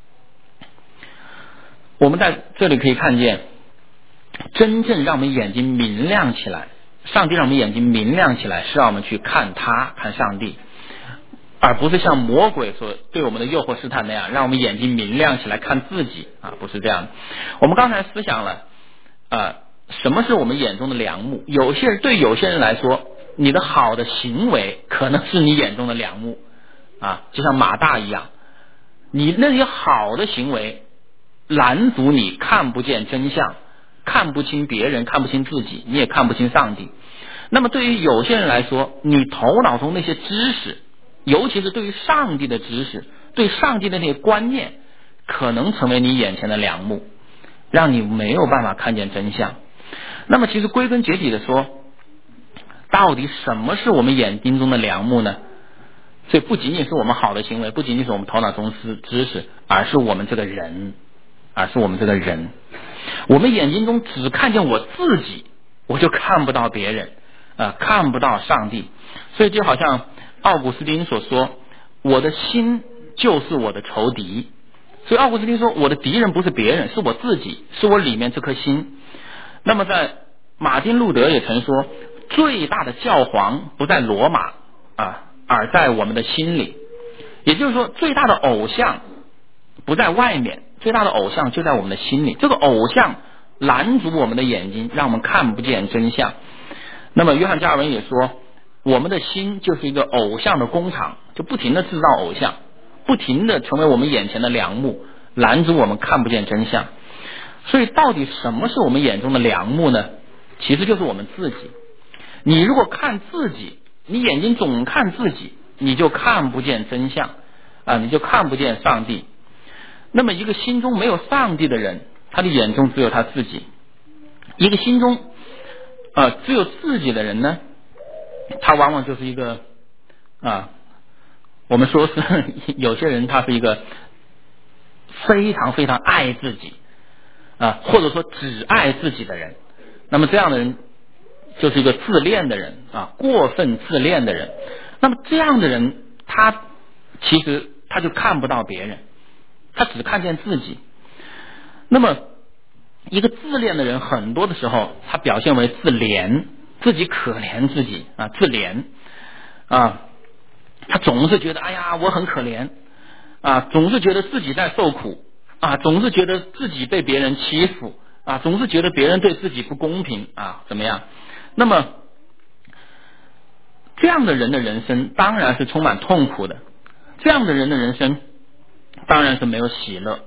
我们在这里可以看见，真正让我们眼睛明亮起来，上帝让我们眼睛明亮起来，是让我们去看他，看上帝，而不是像魔鬼所对我们的诱惑试探那样，让我们眼睛明亮起来看自己啊，不是这样的。我们刚才思想了啊，什么是我们眼中的良木？有些人对有些人来说，你的好的行为可能是你眼中的良木啊，就像马大一样，你那些好的行为拦阻你看不见真相，看不清别人，看不清自己，你也看不清上帝。那么对于有些人来说，你头脑中那些知识，尤其是对于上帝的知识，对上帝的那些观念，可能成为你眼前的良木，让你没有办法看见真相。那么其实归根结底的说，到底什么是我们眼睛中的良木呢？所以不仅仅是我们好的行为，不仅仅是我们头脑中知识，而是我们这个人，而是我们这个人。我们眼睛中只看见我自己，我就看不到别人，呃，看不到上帝。所以就好像奥古斯丁所说，我的心就是我的仇敌。所以奥古斯丁说，我的敌人不是别人，是我自己，是我里面这颗心。那么在马丁路德也曾说，最大的教皇不在罗马啊，而在我们的心里。也就是说，最大的偶像不在外面，最大的偶像就在我们的心里。这个偶像拦阻我们的眼睛，让我们看不见真相。那么约翰加尔文也说，我们的心就是一个偶像的工厂，就不停的制造偶像，不停的成为我们眼前的良木，拦阻我们看不见真相。所以到底什么是我们眼中的良木呢？其实就是我们自己。你如果看自己，你眼睛总看自己，你就看不见真相啊，你就看不见上帝。那么一个心中没有上帝的人，他的眼中只有他自己。一个心中呃只有自己的人呢，他往往就是一个啊，我们说是有些人他是一个非常非常爱自己啊，或者说只爱自己的人。那么这样的人就是一个自恋的人啊，过分自恋的人。那么这样的人，他其实他就看不到别人，他只看见自己。那么一个自恋的人，很多的时候他表现为自怜，自己可怜自己啊，自怜啊，他总是觉得哎呀我很可怜啊，总是觉得自己在受苦啊，总是觉得自己被别人欺负啊，总是觉得别人对自己不公平啊，怎么样？那么这样的人的人生当然是充满痛苦的，这样的人的人生当然是没有喜乐。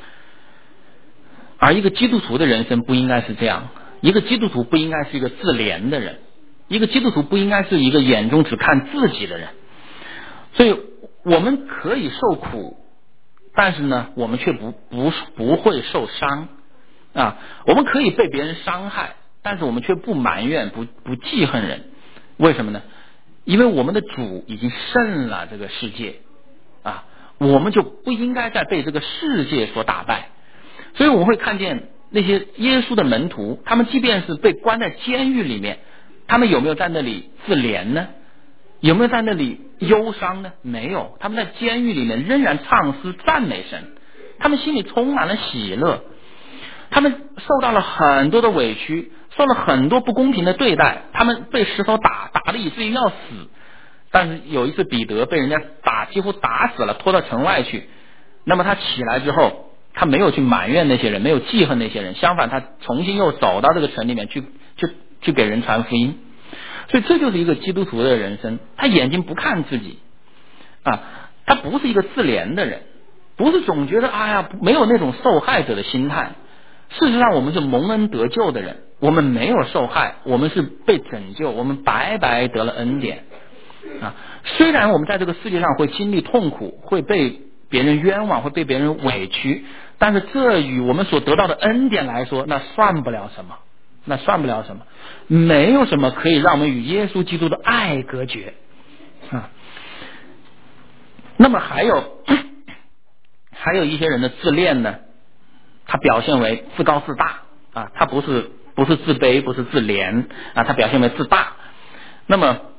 而一个基督徒的人生不应该是这样，一个基督徒不应该是一个自怜的人，一个基督徒不应该是一个眼中只看自己的人。所以我们可以受苦，但是呢我们却不不不会受伤啊，我们可以被别人伤害，但是我们却不埋怨，不不记恨人。为什么呢？因为我们的主已经胜了这个世界啊，我们就不应该再被这个世界所打败。所以我们会看见那些耶稣的门徒，他们即便是被关在监狱里面，他们有没有在那里自怜呢？有没有在那里忧伤呢？没有，他们在监狱里面仍然唱诗赞美神，他们心里充满了喜乐。他们受到了很多的委屈，受了很多不公平的对待，他们被石头打，打得以至于要死。但是有一次彼得被人家打，几乎打死了，拖到城外去。那么他起来之后，他没有去埋怨那些人，没有记恨那些人，相反他重新又走到这个城里面去，去去给人传福音。所以这就是一个基督徒的人生，他眼睛不看自己啊，他不是一个自怜的人，不是总觉得哎呀没有那种受害者的心态。事实上我们是蒙恩得救的人，我们没有受害，我们是被拯救，我们白白得了恩典啊。虽然我们在这个世界上会经历痛苦，会被别人冤枉，会被别人委屈，但是这与我们所得到的恩典来说，那算不了什么，那算不了什么，没有什么可以让我们与耶稣基督的爱隔绝啊。那么还有还有一些人的自恋呢，他表现为自高自大啊，他不是不是自卑，不是自怜啊，他表现为自大。那么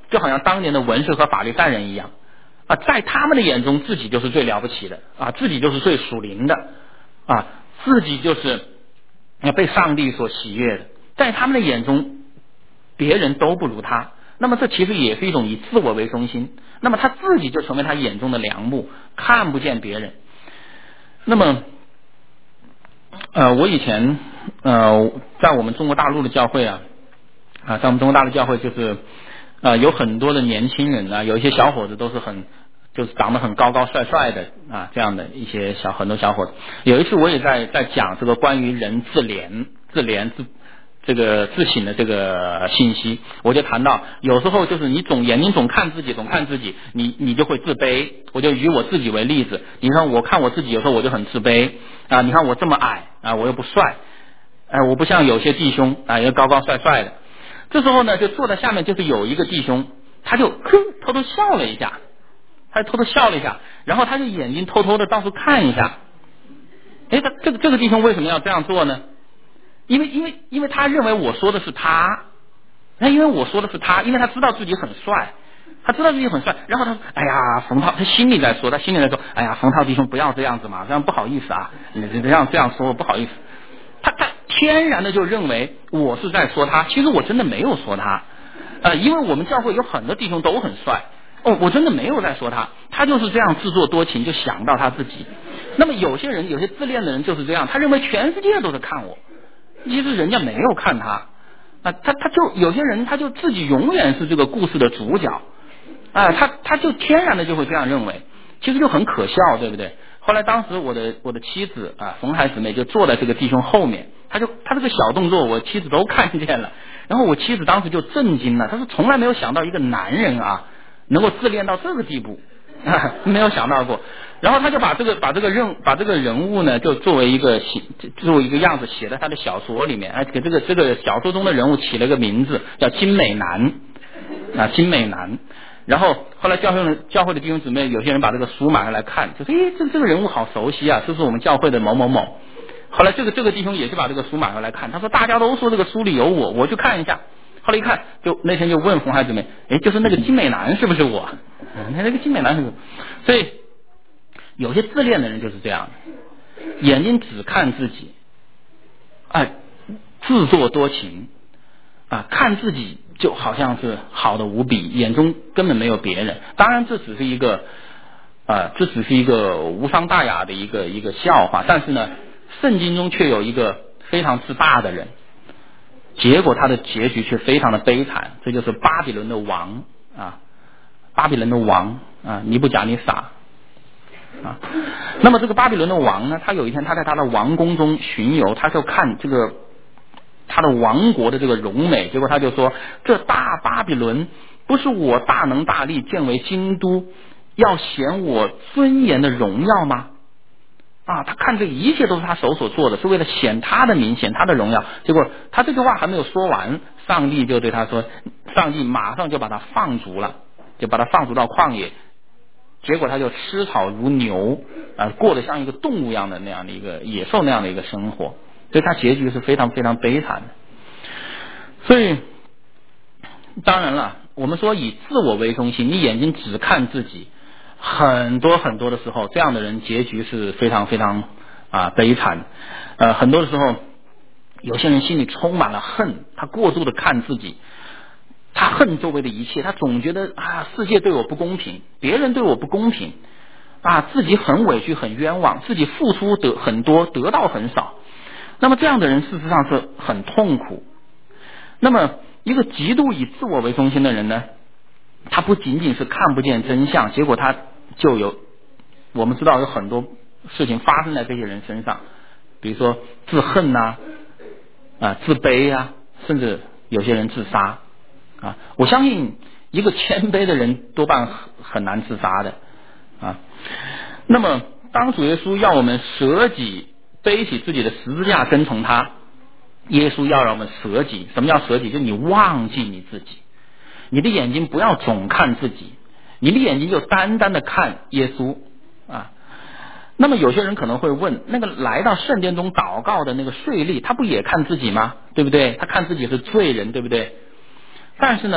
就好像当年的文士和法利赛人一样啊，在他们的眼中自己就是最了不起的啊，自己就是最属灵的啊，自己就是被上帝所喜悦的，在他们的眼中别人都不如他。那么这其实也是一种以自我为中心，那么他自己就成为他眼中的梁木，看不见别人。那么呃，我以前呃在我们中国大陆的教会啊啊，在我们中国大陆教会就是呃有很多的年轻人啊，有一些小伙子都是很就是长得很高高帅帅的啊，这样的一些小很多小伙子。有一次我也在在讲这个关于人自怜自怜自这个自省的这个信息，我就谈到有时候就是你总眼睛总看自己总看自己，你你就会自卑。我就以我自己为例子，你看我看我自己有时候我就很自卑啊，你看我这么矮啊，我又不帅，哎、呃，我不像有些弟兄啊，也高高帅帅的。这时候呢，就坐在下面就是有一个弟兄，他就呵偷偷笑了一下，他就偷偷笑了一下，然后他就眼睛偷偷的到处看一下。哎，他这个这个弟兄为什么要这样做呢？因为因为因为他认为我说的是他，那因为我说的是他，因为他知道自己很帅，他知道自己很帅，然后他说：“哎呀，冯涛，他心里在说，他心里在说，哎呀，冯涛弟兄不要这样子嘛，这样不好意思啊，你这样这样说不好意思。”他他天然的就认为我是在说他，其实我真的没有说他，呃，因为我们教会有很多弟兄都很帅，哦，我真的没有在说他，他就是这样自作多情，就想到他自己。那么有些人，有些自恋的人就是这样，他认为全世界都在看我。其实人家没有看他啊，他他就有些人他就自己永远是这个故事的主角啊，他他就天然的就会这样认为，其实就很可笑，对不对？后来当时我的我的妻子啊冯海姊妹就坐在这个弟兄后面，他就他这个小动作我妻子都看见了，然后我妻子当时就震惊了，她说从来没有想到一个男人啊能够自恋到这个地步啊，没有想到过。然后他就把这个把这个人把这个人物呢，就作为一个写作为一个样子写在他的小说里面，而给这个这个小说中的人物起了个名字叫金美男啊，金美男。然后后来教会的教会的弟兄姊妹有些人把这个书买回来看，就说：“诶，这这个人物好熟悉啊，这是我们教会的某某某。”后来这个这个弟兄也是把这个书买回来看，他说：“大家都说这个书里有我，我去看一下。”后来一看，就那天就问红孩子们：“诶，就是那个金美男是不是我？”那那个金美男是不是？所以。有些自恋的人就是这样，眼睛只看自己，哎，自作多情啊，看自己就好像是好的无比，眼中根本没有别人。当然，这只是一个啊，这只是一个无伤大雅的一个一个笑话。但是呢，圣经中却有一个非常自大的人，结果他的结局却非常的悲惨。这就是巴比伦的王啊，巴比伦的王啊，尼布甲尼撒。啊，那么这个巴比伦的王呢，他有一天他在他的王宫中巡游，他就看这个他的王国的这个荣美，结果他就说：“这大巴比伦不是我大能大力建为京都，要显我尊严的荣耀吗？”啊，他看这一切都是他手所做的，是为了显他的名，显他的荣耀。结果他这句话还没有说完，上帝就对他说，上帝马上就把他放逐了，就把他放逐到旷野。结果他就吃草如牛啊，过得像一个动物一样的那样的一个野兽那样的一个生活，所以他结局是非常非常悲惨的。所以当然了，我们说以自我为中心，你眼睛只看自己，很多很多的时候，这样的人结局是非常非常啊悲惨。呃，很多的时候，有些人心里充满了恨，他过度的看自己。他恨周围的一切，他总觉得啊，世界对我不公平，别人对我不公平，啊，自己很委屈很冤枉，自己付出得很多，得到很少。那么这样的人事实上是很痛苦。那么一个极度以自我为中心的人呢，他不仅仅是看不见真相，结果他就有我们知道有很多事情发生在这些人身上，比如说自恨呐、啊，啊自卑啊，甚至有些人自杀。啊，我相信一个谦卑的人多半很很难自杀的啊。那么，当主耶稣要我们舍己，背起自己的十字架跟从他，耶稣要让我们舍己。什么叫舍己？就你忘记你自己，你的眼睛不要总看自己，你的眼睛就单单的看耶稣啊。那么有些人可能会问，那个来到圣殿中祷告的那个税吏，他不也看自己吗？对不对？他看自己是罪人，对不对？但是呢，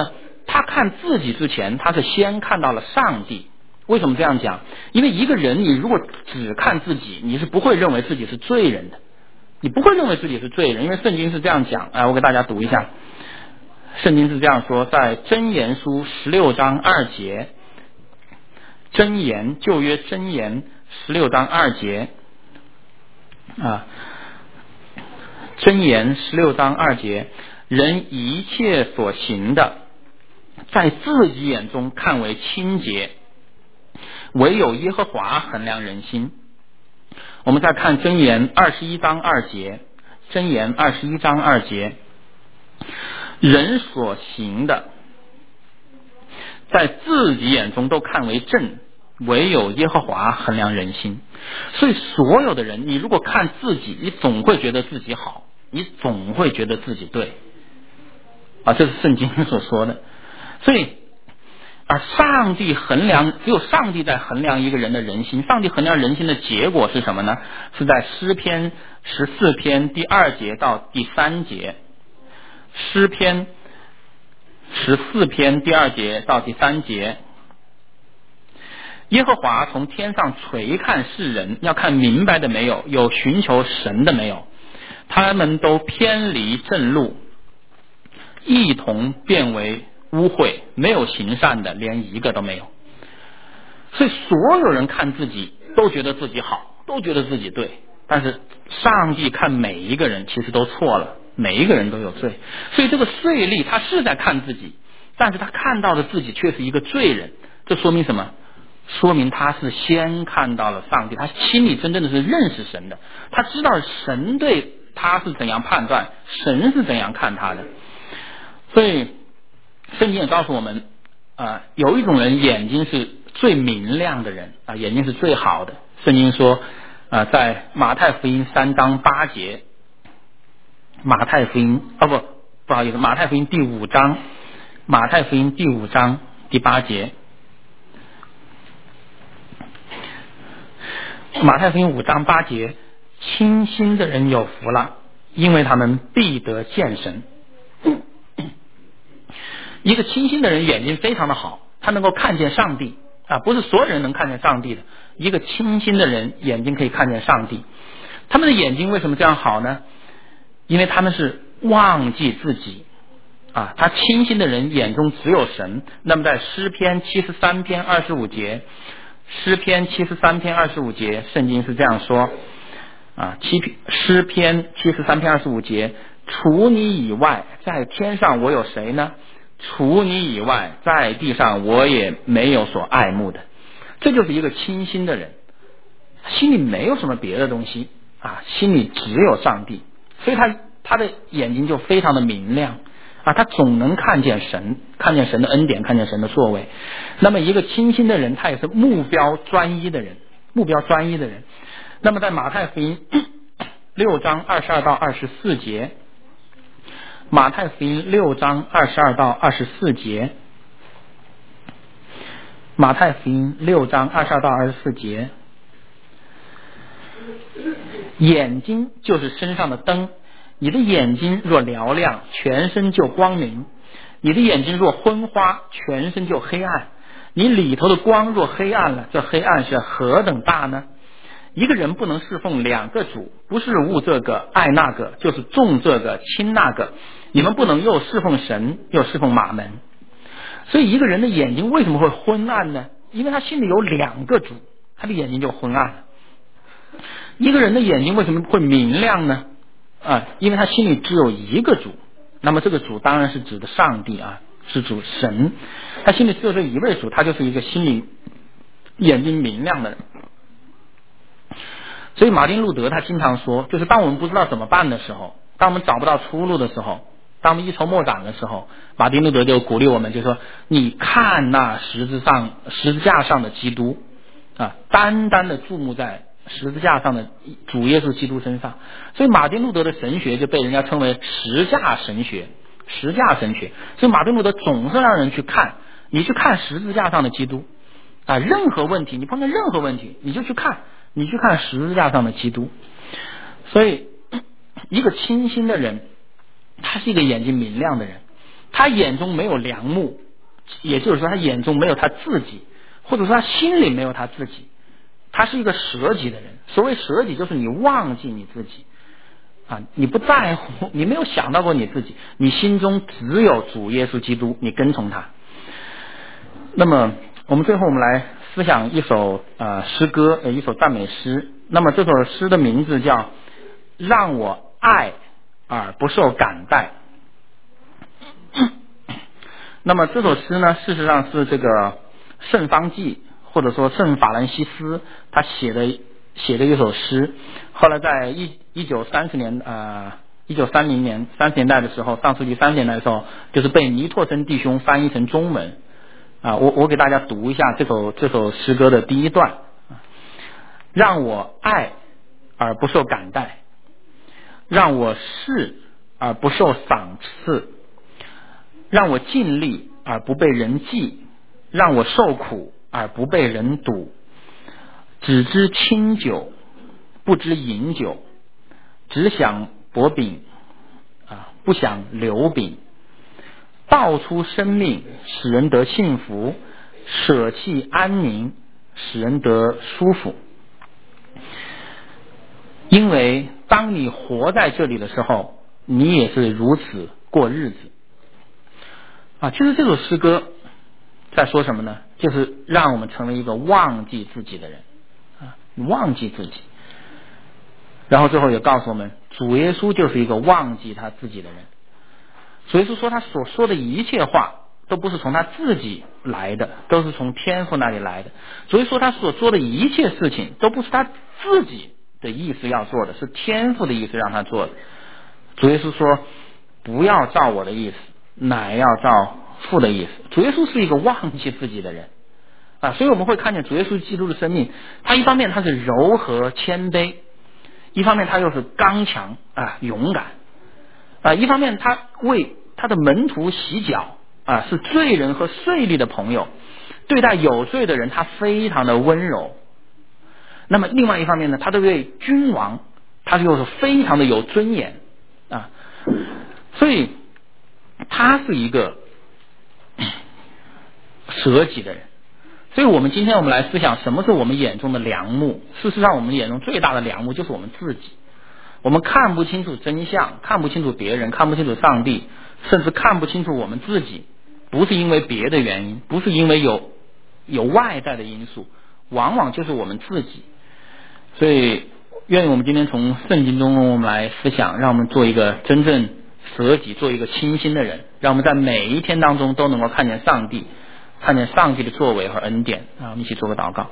他看自己之前，他是先看到了上帝。为什么这样讲？因为一个人你如果只看自己，你是不会认为自己是罪人的，你不会认为自己是罪人，因为圣经是这样讲。哎，我给大家读一下，圣经是这样说，在箴言书十六章二节，箴言旧约箴言十六章二节啊，箴言十六章二节，人一切所行的，在自己眼中看为清洁，唯有耶和华衡量人心。我们再看箴言二十一章二节，箴言二十一章二节，人所行的，在自己眼中都看为正，唯有耶和华衡量人心。所以所有的人，你如果看自己，你总会觉得自己好，你总会觉得自己对啊，这是圣经所说的。所以而上帝衡量，只有上帝在衡量一个人的人心。上帝衡量人心的结果是什么呢？是在诗篇十四篇第二节到第三节。诗篇十四篇第二节到第三节，耶和华从天上垂看世人，要看明白的没有，有寻求神的没有，他们都偏离正路，一同变为污秽，没有行善的，连一个都没有。所以所有人看自己都觉得自己好，都觉得自己对，但是上帝看每一个人其实都错了，每一个人都有罪。所以这个税吏他是在看自己，但是他看到的自己却是一个罪人。这说明什么？说明他是先看到了上帝，他心里真正的是认识神的，他知道神对他是怎样判断，神是怎样看他的。所以圣经也告诉我们啊，有一种人眼睛是最明亮的人啊，眼睛是最好的。圣经说啊，在马太福音三章八节，马太福音哦不不好意思，马太福音第五章，马太福音第五章第八节，马太福音五章八节，清心的人有福了，因为他们必得见神。一个清心的人眼睛非常的好，他能够看见上帝啊，不是所有人能看见上帝的。一个清心的人眼睛可以看见上帝。他们的眼睛为什么这样好呢？因为他们是忘记自己啊，他清心的人眼中只有神。那么在诗篇七十三篇二十五节，诗篇七十三篇二十五节，圣经是这样说啊，七诗篇七十三篇二十五节，除你以外，在天上我有谁呢？除你以外，在地上我也没有所爱慕的。这就是一个清心的人，心里没有什么别的东西啊，心里只有上帝，所以他他的眼睛就非常的明亮啊，他总能看见神，看见神的恩典，看见神的作为。那么一个清心的人，他也是目标专一的人，目标专一的人。那么在马太福音六章二十二到二十四节，马太福音六章二十二到二十四节，马太福音六章二十二到二十四节，眼睛就是身上的灯，你的眼睛若嘹亮，全身就光明；你的眼睛若昏花，全身就黑暗。你里头的光若黑暗了，这黑暗是何等大呢？一个人不能侍奉两个主，不是恶这个爱那个，就是重这个轻那个。你们不能又侍奉神又侍奉马门。所以一个人的眼睛为什么会昏暗呢？因为他心里有两个主，他的眼睛就昏暗了。一个人的眼睛为什么会明亮呢？啊，因为他心里只有一个主。那么这个主当然是指的上帝啊，是主神。他心里只有这一位主，他就是一个心里眼睛明亮的人。所以马丁路德他经常说，就是当我们不知道怎么办的时候，当我们找不到出路的时候，当我们一筹莫展的时候，马丁路德就鼓励我们，就说你看那十字上十字架上的基督啊，单单的注目在十字架上的主耶稣基督身上。所以马丁路德的神学就被人家称为十架神学，十架神学。所以马丁路德总是让人去看，你去看十字架上的基督啊，任何问题，你碰到任何问题，你就去看，你去看十字架上的基督。所以一个清心的人，他是一个眼睛明亮的人，他眼中没有梁木也就是说他眼中没有他自己，或者说他心里没有他自己，他是一个舍己的人。所谓舍己，就是你忘记你自己啊，你不在乎，你没有想到过你自己，你心中只有主耶稣基督，你跟从他。那么我们最后我们来思想一首呃诗歌，呃一首赞美诗。那么这首诗的名字叫让我爱而不受感戴。那么这首诗呢，事实上是这个圣方济或者说圣法兰西斯他写的写的一首诗。后来在一一九三十年呃一九三零年三十年代的时候，上世纪三十年代的时候，就是被尼拓森弟兄翻译成中文啊。我我给大家读一下这首这首诗歌的第一段：让我爱而不受感戴，让我视而不受赏赐，让我尽力而不被人记，让我受苦而不被人堵，只知清酒不知饮酒，只想薄饼啊，不想流饼，道出生命使人得幸福，舍弃安宁使人得舒服。因为当你活在这里的时候，你也是如此过日子啊。其实这首诗歌在说什么呢？就是让我们成为一个忘记自己的人啊，忘记自己。然后最后也告诉我们，主耶稣就是一个忘记他自己的人。主耶稣说他所说的一切话都不是从他自己来的，都是从天父那里来的。主耶稣说他所做的一切事情都不是他自己的意思要做的，是天父的意思让他做的。主耶稣说不要照我的意思，乃要照父的意思。主耶稣是一个忘记自己的人啊，所以我们会看见主耶稣基督的生命，他一方面他是柔和谦卑，一方面他又是刚强啊勇敢啊，一方面他为他的门徒洗脚啊，是罪人和税吏的朋友，对待有罪的人他非常的温柔。那么另外一方面呢，他对君王他又是非常的有尊严啊，所以他是一个舍己的人。所以我们今天我们来思想什么是我们眼中的梁木。事实上我们眼中最大的梁木就是我们自己，我们看不清楚真相，看不清楚别人，看不清楚上帝，甚至看不清楚我们自己，不是因为别的原因，不是因为有有外在的因素，往往就是我们自己。所以愿意我们今天从圣经中我们来思想，让我们做一个真正舍己，做一个清心的人，让我们在每一天当中都能够看见上帝，看见上帝的作为和恩典啊！我们一起做个祷告。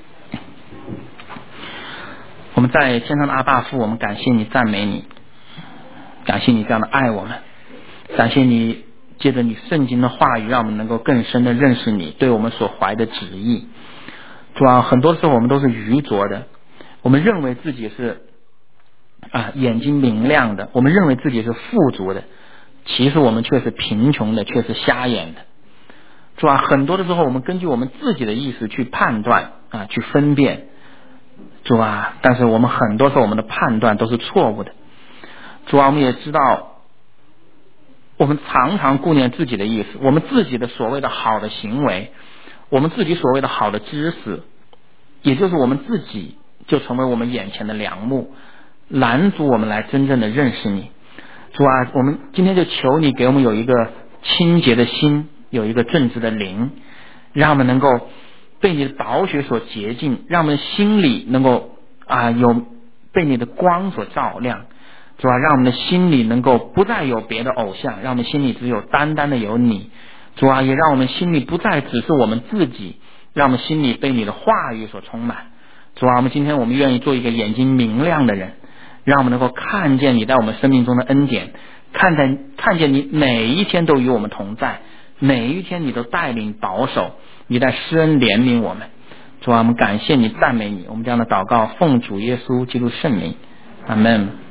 我们在天上的阿爸父，我们感谢你，赞美你，感谢你这样的爱我们，感谢你借着你圣经的话语，让我们能够更深的认识你对我们所怀的旨意。主啊，很多时候我们都是愚拙的，我们认为自己是啊眼睛明亮的，我们认为自己是富足的，其实我们却是贫穷的，却是瞎眼的。主啊，很多的时候我们根据我们自己的意思去判断啊，去分辨。主啊，但是我们很多时候我们的判断都是错误的。主啊，我们也知道我们常常顾念自己的意思，我们自己的所谓的好的行为，我们自己所谓的好的知识，也就是我们自己就成为我们眼前的梁木，拦阻我们来真正的认识你。主啊，我们今天就求你给我们有一个清洁的心，有一个正直的灵，让我们能够被你的宝血所洁净，让我们心里能够啊有被你的光所照亮。主啊，让我们的心里能够不再有别的偶像，让我们心里只有单单的有你。主啊，也让我们心里不再只是我们自己，让我们心里被你的话语所充满。主啊，我们今天我们愿意做一个眼睛明亮的人，让我们能够看见你在我们生命中的恩典，看见看见你每一天都与我们同在，每一天你都带领保守，你在施恩怜悯我们。主啊，我们感谢你，赞美你，我们这样的祷告奉主耶稣基督圣名，阿们。